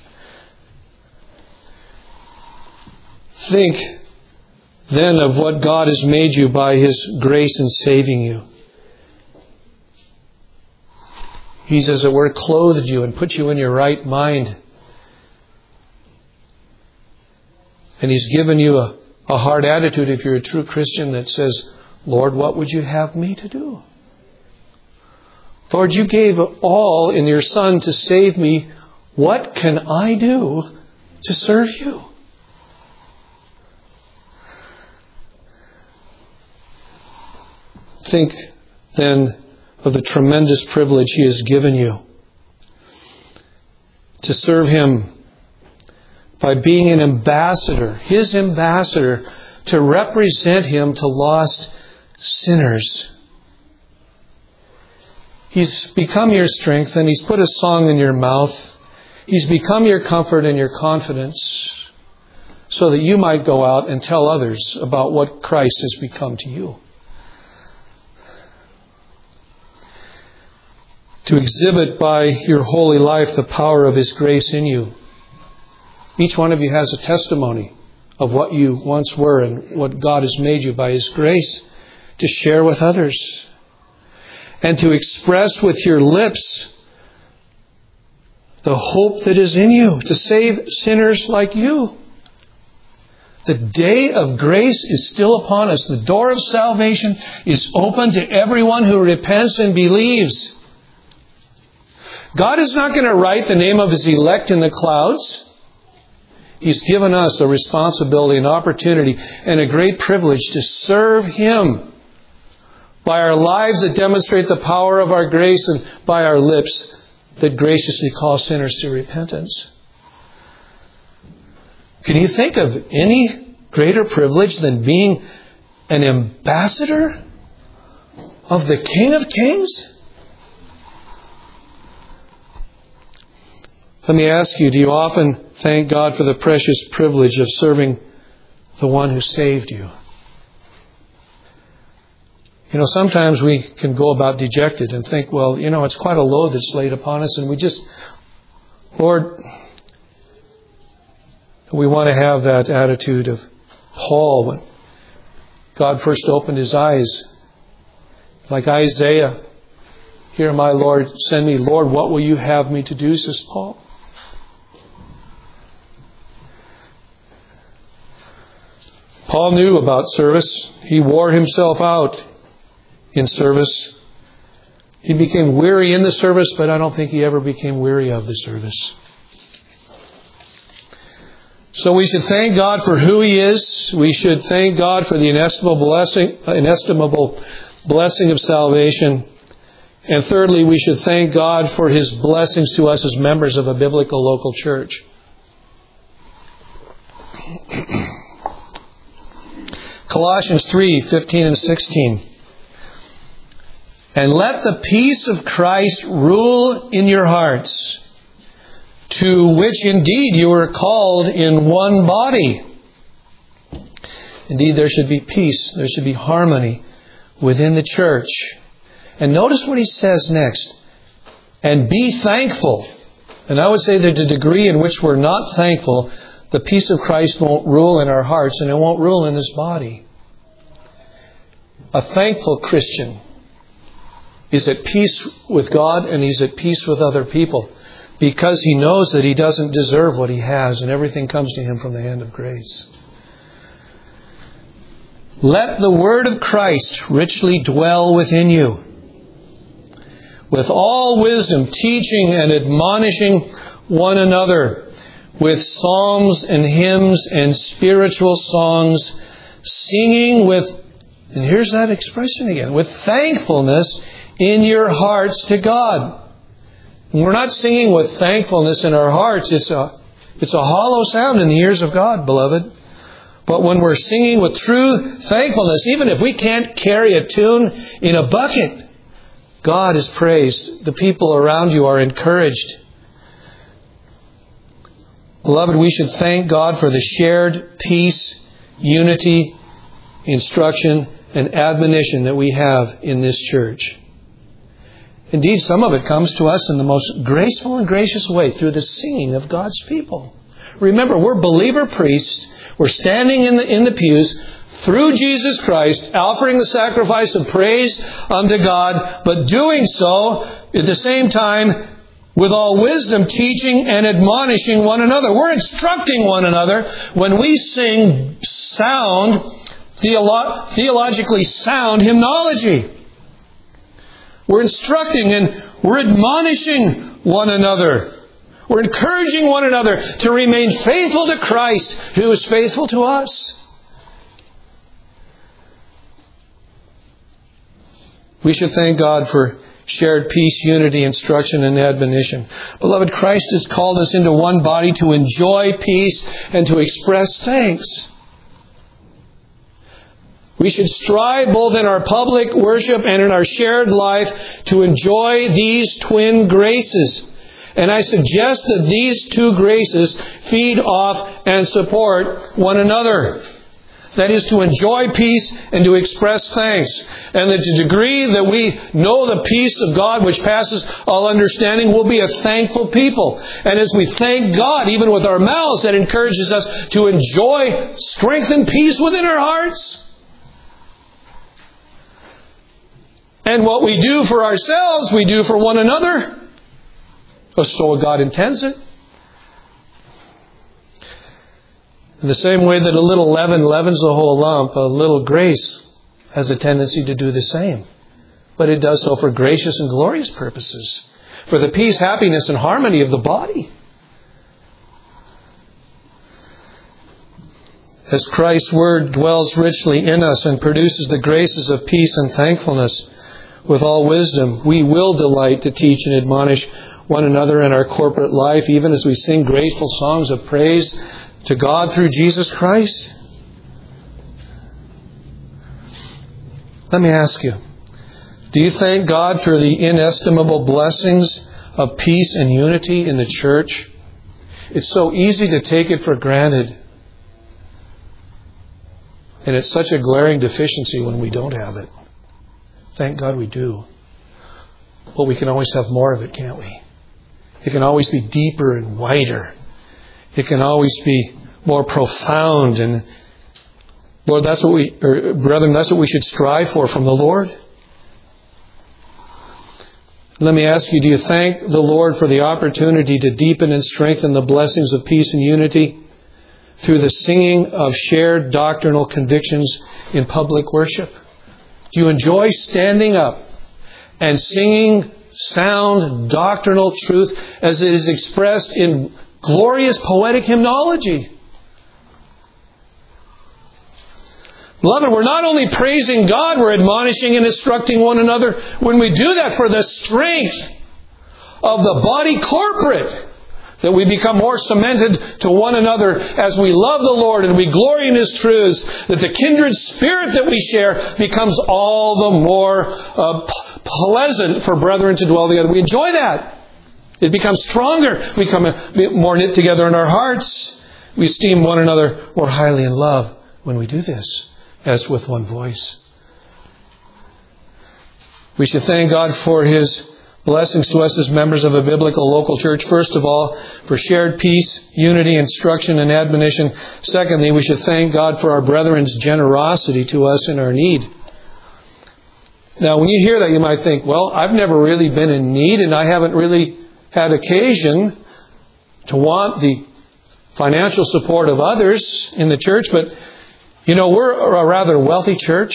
Speaker 1: Think then of what God has made you by His grace in saving you. He's, as it were, clothed you and put you in your right mind. And He's given you a, a hard attitude, if you're a true Christian, that says, Lord, what would you have me to do? Lord, you gave all in your Son to save me. What can I do to serve you? Think then of the tremendous privilege He has given you to serve Him by being an ambassador, His ambassador, to represent Him to lost sinners. He's become your strength, and He's put a song in your mouth. He's become your comfort and your confidence, so that you might go out and tell others about what Christ has become to you. To exhibit by your holy life the power of His grace in you. Each one of you has a testimony of what you once were and what God has made you by His grace to share with others. And to express with your lips the hope that is in you to save sinners like you. The day of grace is still upon us. The door of salvation is open to everyone who repents and believes. God is not going to write the name of His elect in the clouds. He's given us a responsibility, an opportunity, and a great privilege to serve Him by our lives that demonstrate the power of our grace, and by our lips that graciously call sinners to repentance. Can you think of any greater privilege than being an ambassador of the King of Kings? Let me ask you, do you often thank God for the precious privilege of serving the one who saved you? You know, sometimes we can go about dejected and think, well, you know, it's quite a load that's laid upon us, and we just, Lord, we want to have that attitude of Paul when God first opened his eyes. Like Isaiah, here, my Lord, send me. Lord, what will you have me to do, says Paul. Paul knew about service. He wore himself out in service. He became weary in the service, but I don't think he ever became weary of the service. So we should thank God for who He is. We should thank God for the inestimable blessing, inestimable blessing of salvation. And thirdly, we should thank God for His blessings to us as members of a biblical local church. Colossians three, fifteen and sixteen. And let the peace of Christ rule in your hearts, to which indeed you were called in one body. Indeed, there should be peace, there should be harmony within the church. And notice what he says next. And be thankful. And I would say that the degree in which we're not thankful, the peace of Christ won't rule in our hearts, and it won't rule in His body. A thankful Christian is at peace with God, and he's at peace with other people, because he knows that he doesn't deserve what he has, and everything comes to him from the hand of grace. Let the word of Christ richly dwell within you, with all wisdom, teaching and admonishing one another with psalms and hymns and spiritual songs, singing with, and here's that expression again, with thankfulness in your hearts to God. And we're not singing with thankfulness in our hearts. It's a, it's a hollow sound in the ears of God, beloved. But when we're singing with true thankfulness, even if we can't carry a tune in a bucket, God is praised. The people around you are encouraged. Beloved, we should thank God for the shared peace, unity, instruction, and admonition that we have in this church. Indeed, some of it comes to us in the most graceful and gracious way through the singing of God's people. Remember, we're believer priests. We're standing in the, in the pews through Jesus Christ, offering the sacrifice of praise unto God, but doing so at the same time with all wisdom, teaching and admonishing one another. We're instructing one another when we sing sound, theolo- theologically sound hymnology. We're instructing and we're admonishing one another. We're encouraging one another to remain faithful to Christ, who is faithful to us. We should thank God for shared peace, unity, instruction, and admonition. Beloved, Christ has called us into one body to enjoy peace and to express thanks. We should strive both in our public worship and in our shared life to enjoy these twin graces. And I suggest that these two graces feed off and support one another. That is, to enjoy peace and to express thanks. And that to the degree that we know the peace of God which passes all understanding, we'll be a thankful people. And as we thank God, even with our mouths, that encourages us to enjoy strength and peace within our hearts. And what we do for ourselves, we do for one another. So God intends it. In the same way that a little leaven leavens the whole lump, a little grace has a tendency to do the same. But it does so for gracious and glorious purposes. For the peace, happiness, and harmony of the body. As Christ's Word dwells richly in us and produces the graces of peace and thankfulness with all wisdom, we will delight to teach and admonish one another in our corporate life, even as we sing grateful songs of praise to God through Jesus Christ. Let me ask you, do you thank God for the inestimable blessings of peace and unity in the church? It's so easy to take it for granted. And it's such a glaring deficiency when we don't have it. Thank God we do. But we can always have more of it, can't we? It can always be deeper and wider. It can always be more profound. And Lord, that's what we, or brethren, that's what we should strive for from the Lord. Let me ask you, do you thank the Lord for the opportunity to deepen and strengthen the blessings of peace and unity through the singing of shared doctrinal convictions in public worship? Do you enjoy standing up and singing sound doctrinal truth as it is expressed in glorious poetic hymnology? Beloved, we're not only praising God, we're admonishing and instructing one another when we do that for the strength of the body corporate, that we become more cemented to one another as we love the Lord and we glory in His truths, that the kindred spirit that we share becomes all the more uh, p- pleasant for brethren to dwell together. We enjoy that. It becomes stronger. We become more knit together in our hearts. We esteem one another more highly in love when we do this, as with one voice. We should thank God for His blessings to us as members of a biblical local church. First of all, for shared peace, unity, instruction, and admonition. Secondly, we should thank God for our brethren's generosity to us in our need. Now, when you hear that, you might think, well, I've never really been in need and I haven't really had occasion to want the financial support of others in the church. But, you know, we're a rather wealthy church.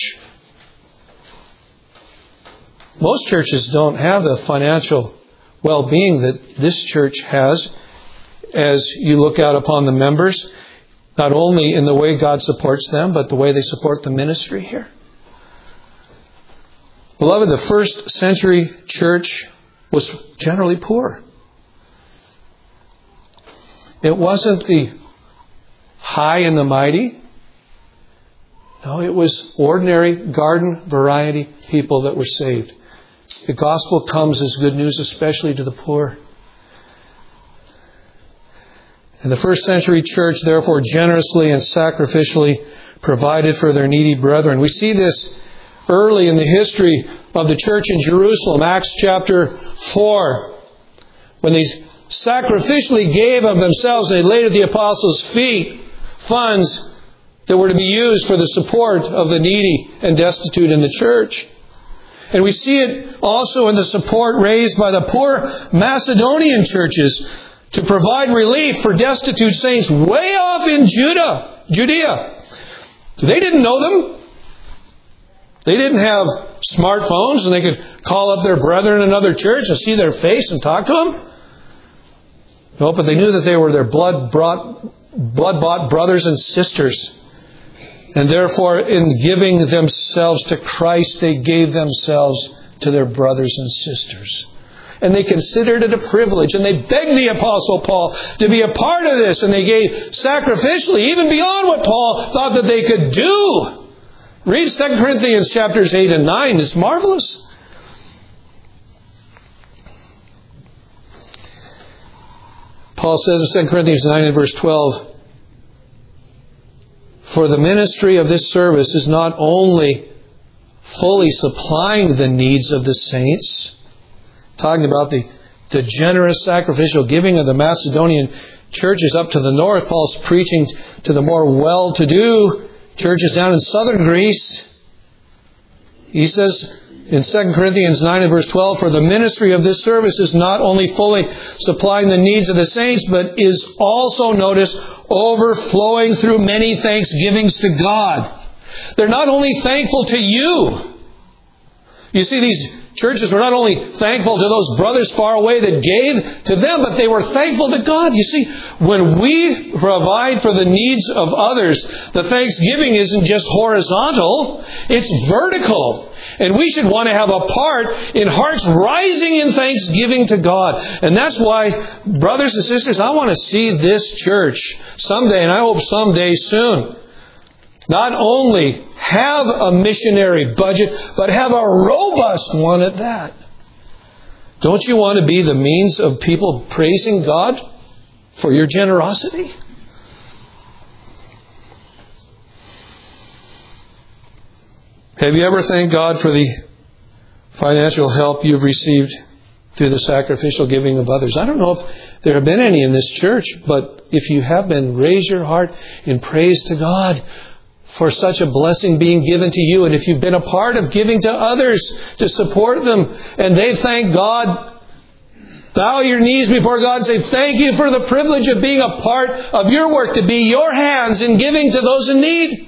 Speaker 1: Most churches don't have the financial well-being that this church has as you look out upon the members, not only in the way God supports them, but the way they support the ministry here. Beloved, the first century church was generally poor. It wasn't the high and the mighty. No, it was ordinary garden variety people that were saved. The gospel comes as good news, especially to the poor. And the first century church, therefore, generously and sacrificially provided for their needy brethren. We see this early in the history of the church in Jerusalem, Acts chapter four, when they sacrificially gave of themselves, they laid at the apostles' feet funds that were to be used for the support of the needy and destitute in the church. And we see it also in the support raised by the poor Macedonian churches to provide relief for destitute saints way off in Judah, Judea. They didn't know them. They didn't have smartphones and they could call up their brethren in another church and see their face and talk to them. No, but they knew that they were their blood-bought, blood-bought brothers and sisters. And therefore, in giving themselves to Christ, they gave themselves to their brothers and sisters. And they considered it a privilege. And they begged the Apostle Paul to be a part of this. And they gave sacrificially, even beyond what Paul thought that they could do. Read Second Corinthians chapters eight and nine. It's marvelous. Paul says in Second Corinthians nine and verse twelve, "For the ministry of this service is not only fully supplying the needs of the saints," talking about the, the generous sacrificial giving of the Macedonian churches up to the north. Paul's preaching to the more well-to-do churches down in southern Greece. He says in Second Corinthians nine and verse twelve, "For the ministry of this service is not only fully supplying the needs of the saints, but is also, notice, overflowing through many thanksgivings to God." They're not only thankful to you. You see, these churches were not only thankful to those brothers far away that gave to them, but they were thankful to God. You see, when we provide for the needs of others, the thanksgiving isn't just horizontal, it's vertical. And we should want to have a part in hearts rising in thanksgiving to God. And that's why, brothers and sisters, I want to see this church someday, and I hope someday soon, not only have a missionary budget, but have a robust one at that. Don't you want to be the means of people praising God for your generosity? Have you ever thanked God for the financial help you've received through the sacrificial giving of others? I don't know if there have been any in this church, but if you have been, raise your heart in praise to God for such a blessing being given to you. And if you've been a part of giving to others to support them, and they thank God, bow your knees before God and say, "Thank you for the privilege of being a part of your work, to be your hands in giving to those in need."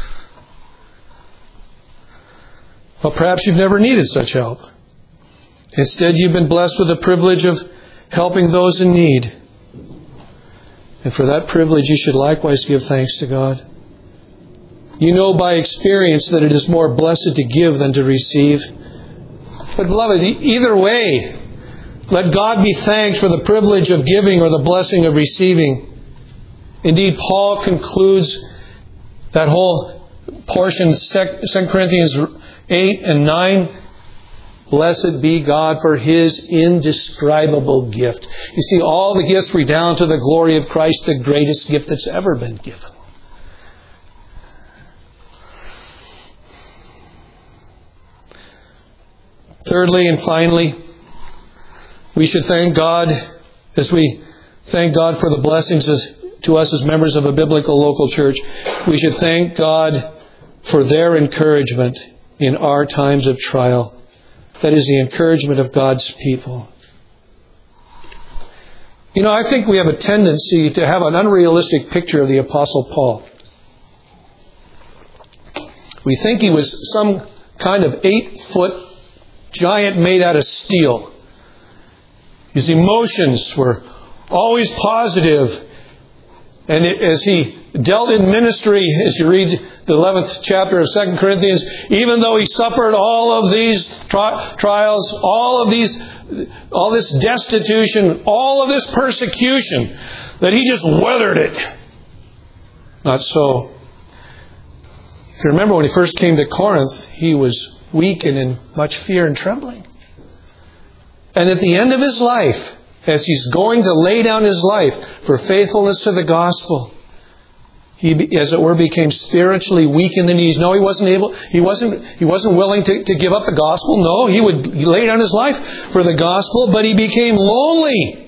Speaker 1: Well, perhaps you've never needed such help. Instead, you've been blessed with the privilege of helping those in need. And for that privilege, you should likewise give thanks to God. You know by experience that it is more blessed to give than to receive. But beloved, either way, let God be thanked for the privilege of giving or the blessing of receiving. Indeed, Paul concludes that whole portion, Second Corinthians eight and nine, "Blessed be God for His indescribable gift." You see, all the gifts redound to the glory of Christ, the greatest gift that's ever been given. Thirdly and finally, we should thank God as we thank God for the blessings as, to us as members of a biblical local church. We should thank God for their encouragement in our times of trial. That is the encouragement of God's people. You know, I think we have a tendency to have an unrealistic picture of the Apostle Paul. We think he was some kind of eight-foot giant made out of steel. His emotions were always positive. And as he dealt in ministry, as you read the eleventh chapter of Second Corinthians, even though he suffered all of these tri- trials, all of these, all this destitution, all of this persecution, that he just weathered it. Not so. If you remember when he first came to Corinth, he was weak and in much fear and trembling. And at the end of his life, as he's going to lay down his life for faithfulness to the gospel, he, as it were, became spiritually weak in the knees. No, he wasn't able, he wasn't, he wasn't willing to, to give up the gospel. No, he would lay down his life for the gospel, but he became lonely.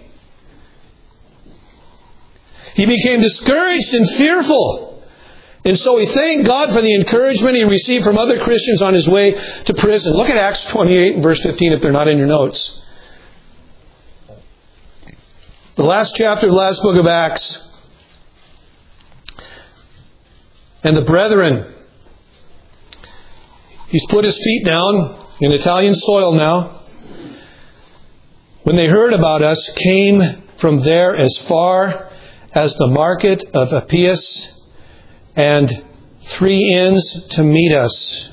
Speaker 1: He became discouraged and fearful. And so he thanked God for the encouragement he received from other Christians on his way to prison. Look at Acts twenty-eight and verse fifteen if they're not in your notes. The last chapter of the last book of Acts. And the brethren, he's put his feet down in Italian soil now. When they heard about us, came from there as far as the market of Appius and three inns to meet us.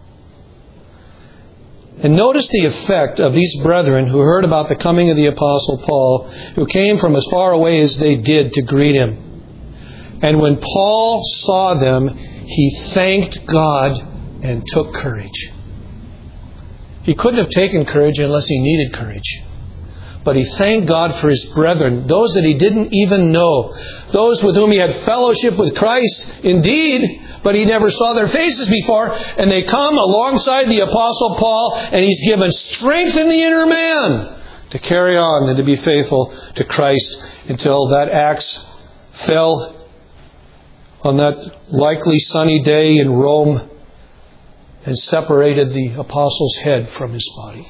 Speaker 1: And notice the effect of these brethren who heard about the coming of the Apostle Paul, who came from as far away as they did to greet him. And when Paul saw them, he thanked God and took courage. He couldn't have taken courage unless he needed courage. But he thanked God for his brethren, those that he didn't even know, those with whom he had fellowship with Christ, indeed, but he never saw their faces before. And they come alongside the Apostle Paul, and he's given strength in the inner man to carry on and to be faithful to Christ until that axe fell on that likely sunny day in Rome and separated the apostle's head from his body.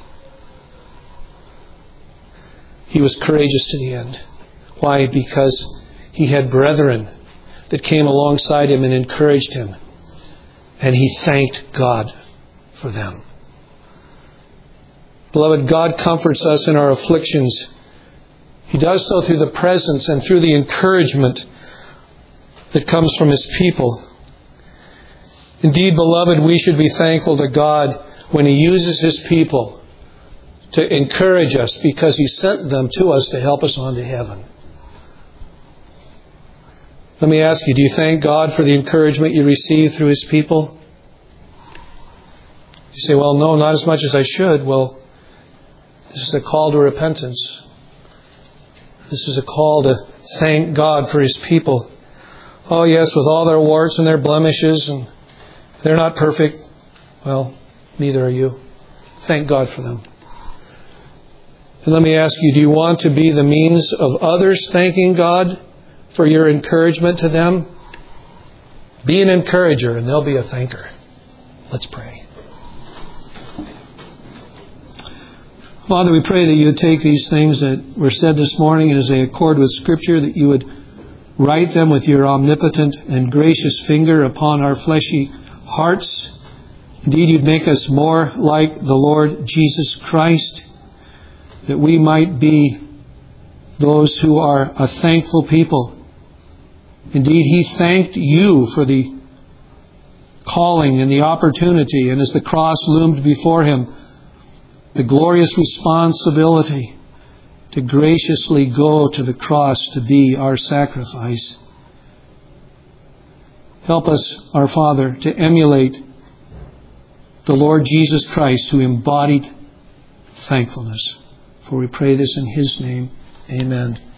Speaker 1: He was courageous to the end. Why? Because he had brethren that came alongside him and encouraged him. And he thanked God for them. Beloved, God comforts us in our afflictions. He does so through the presence and through the encouragement that comes from his people. Indeed, beloved, we should be thankful to God when he uses his people to encourage us, because he sent them to us to help us on to heaven. Let me ask you, do you thank God for the encouragement you receive through his people? You say, well, no, not as much as I should. Well, this is a call to repentance. This is a call to thank God for his people. Oh yes, with all their warts and their blemishes, and they're not perfect. Well, neither are you. Thank God for them. And let me ask you, do you want to be the means of others thanking God for your encouragement to them? Be an encourager and they'll be a thanker. Let's pray. Father, we pray that you would take these things that were said this morning, and as they accord with Scripture, that you would write them with your omnipotent and gracious finger upon our fleshy hearts. Indeed, you'd make us more like the Lord Jesus Christ, that we might be those who are a thankful people. Indeed, he thanked you for the calling and the opportunity, and as the cross loomed before him, the glorious responsibility to graciously go to the cross to be our sacrifice. Help us, our Father, to emulate the Lord Jesus Christ, who embodied thankfulness. For we pray this in his name. Amen.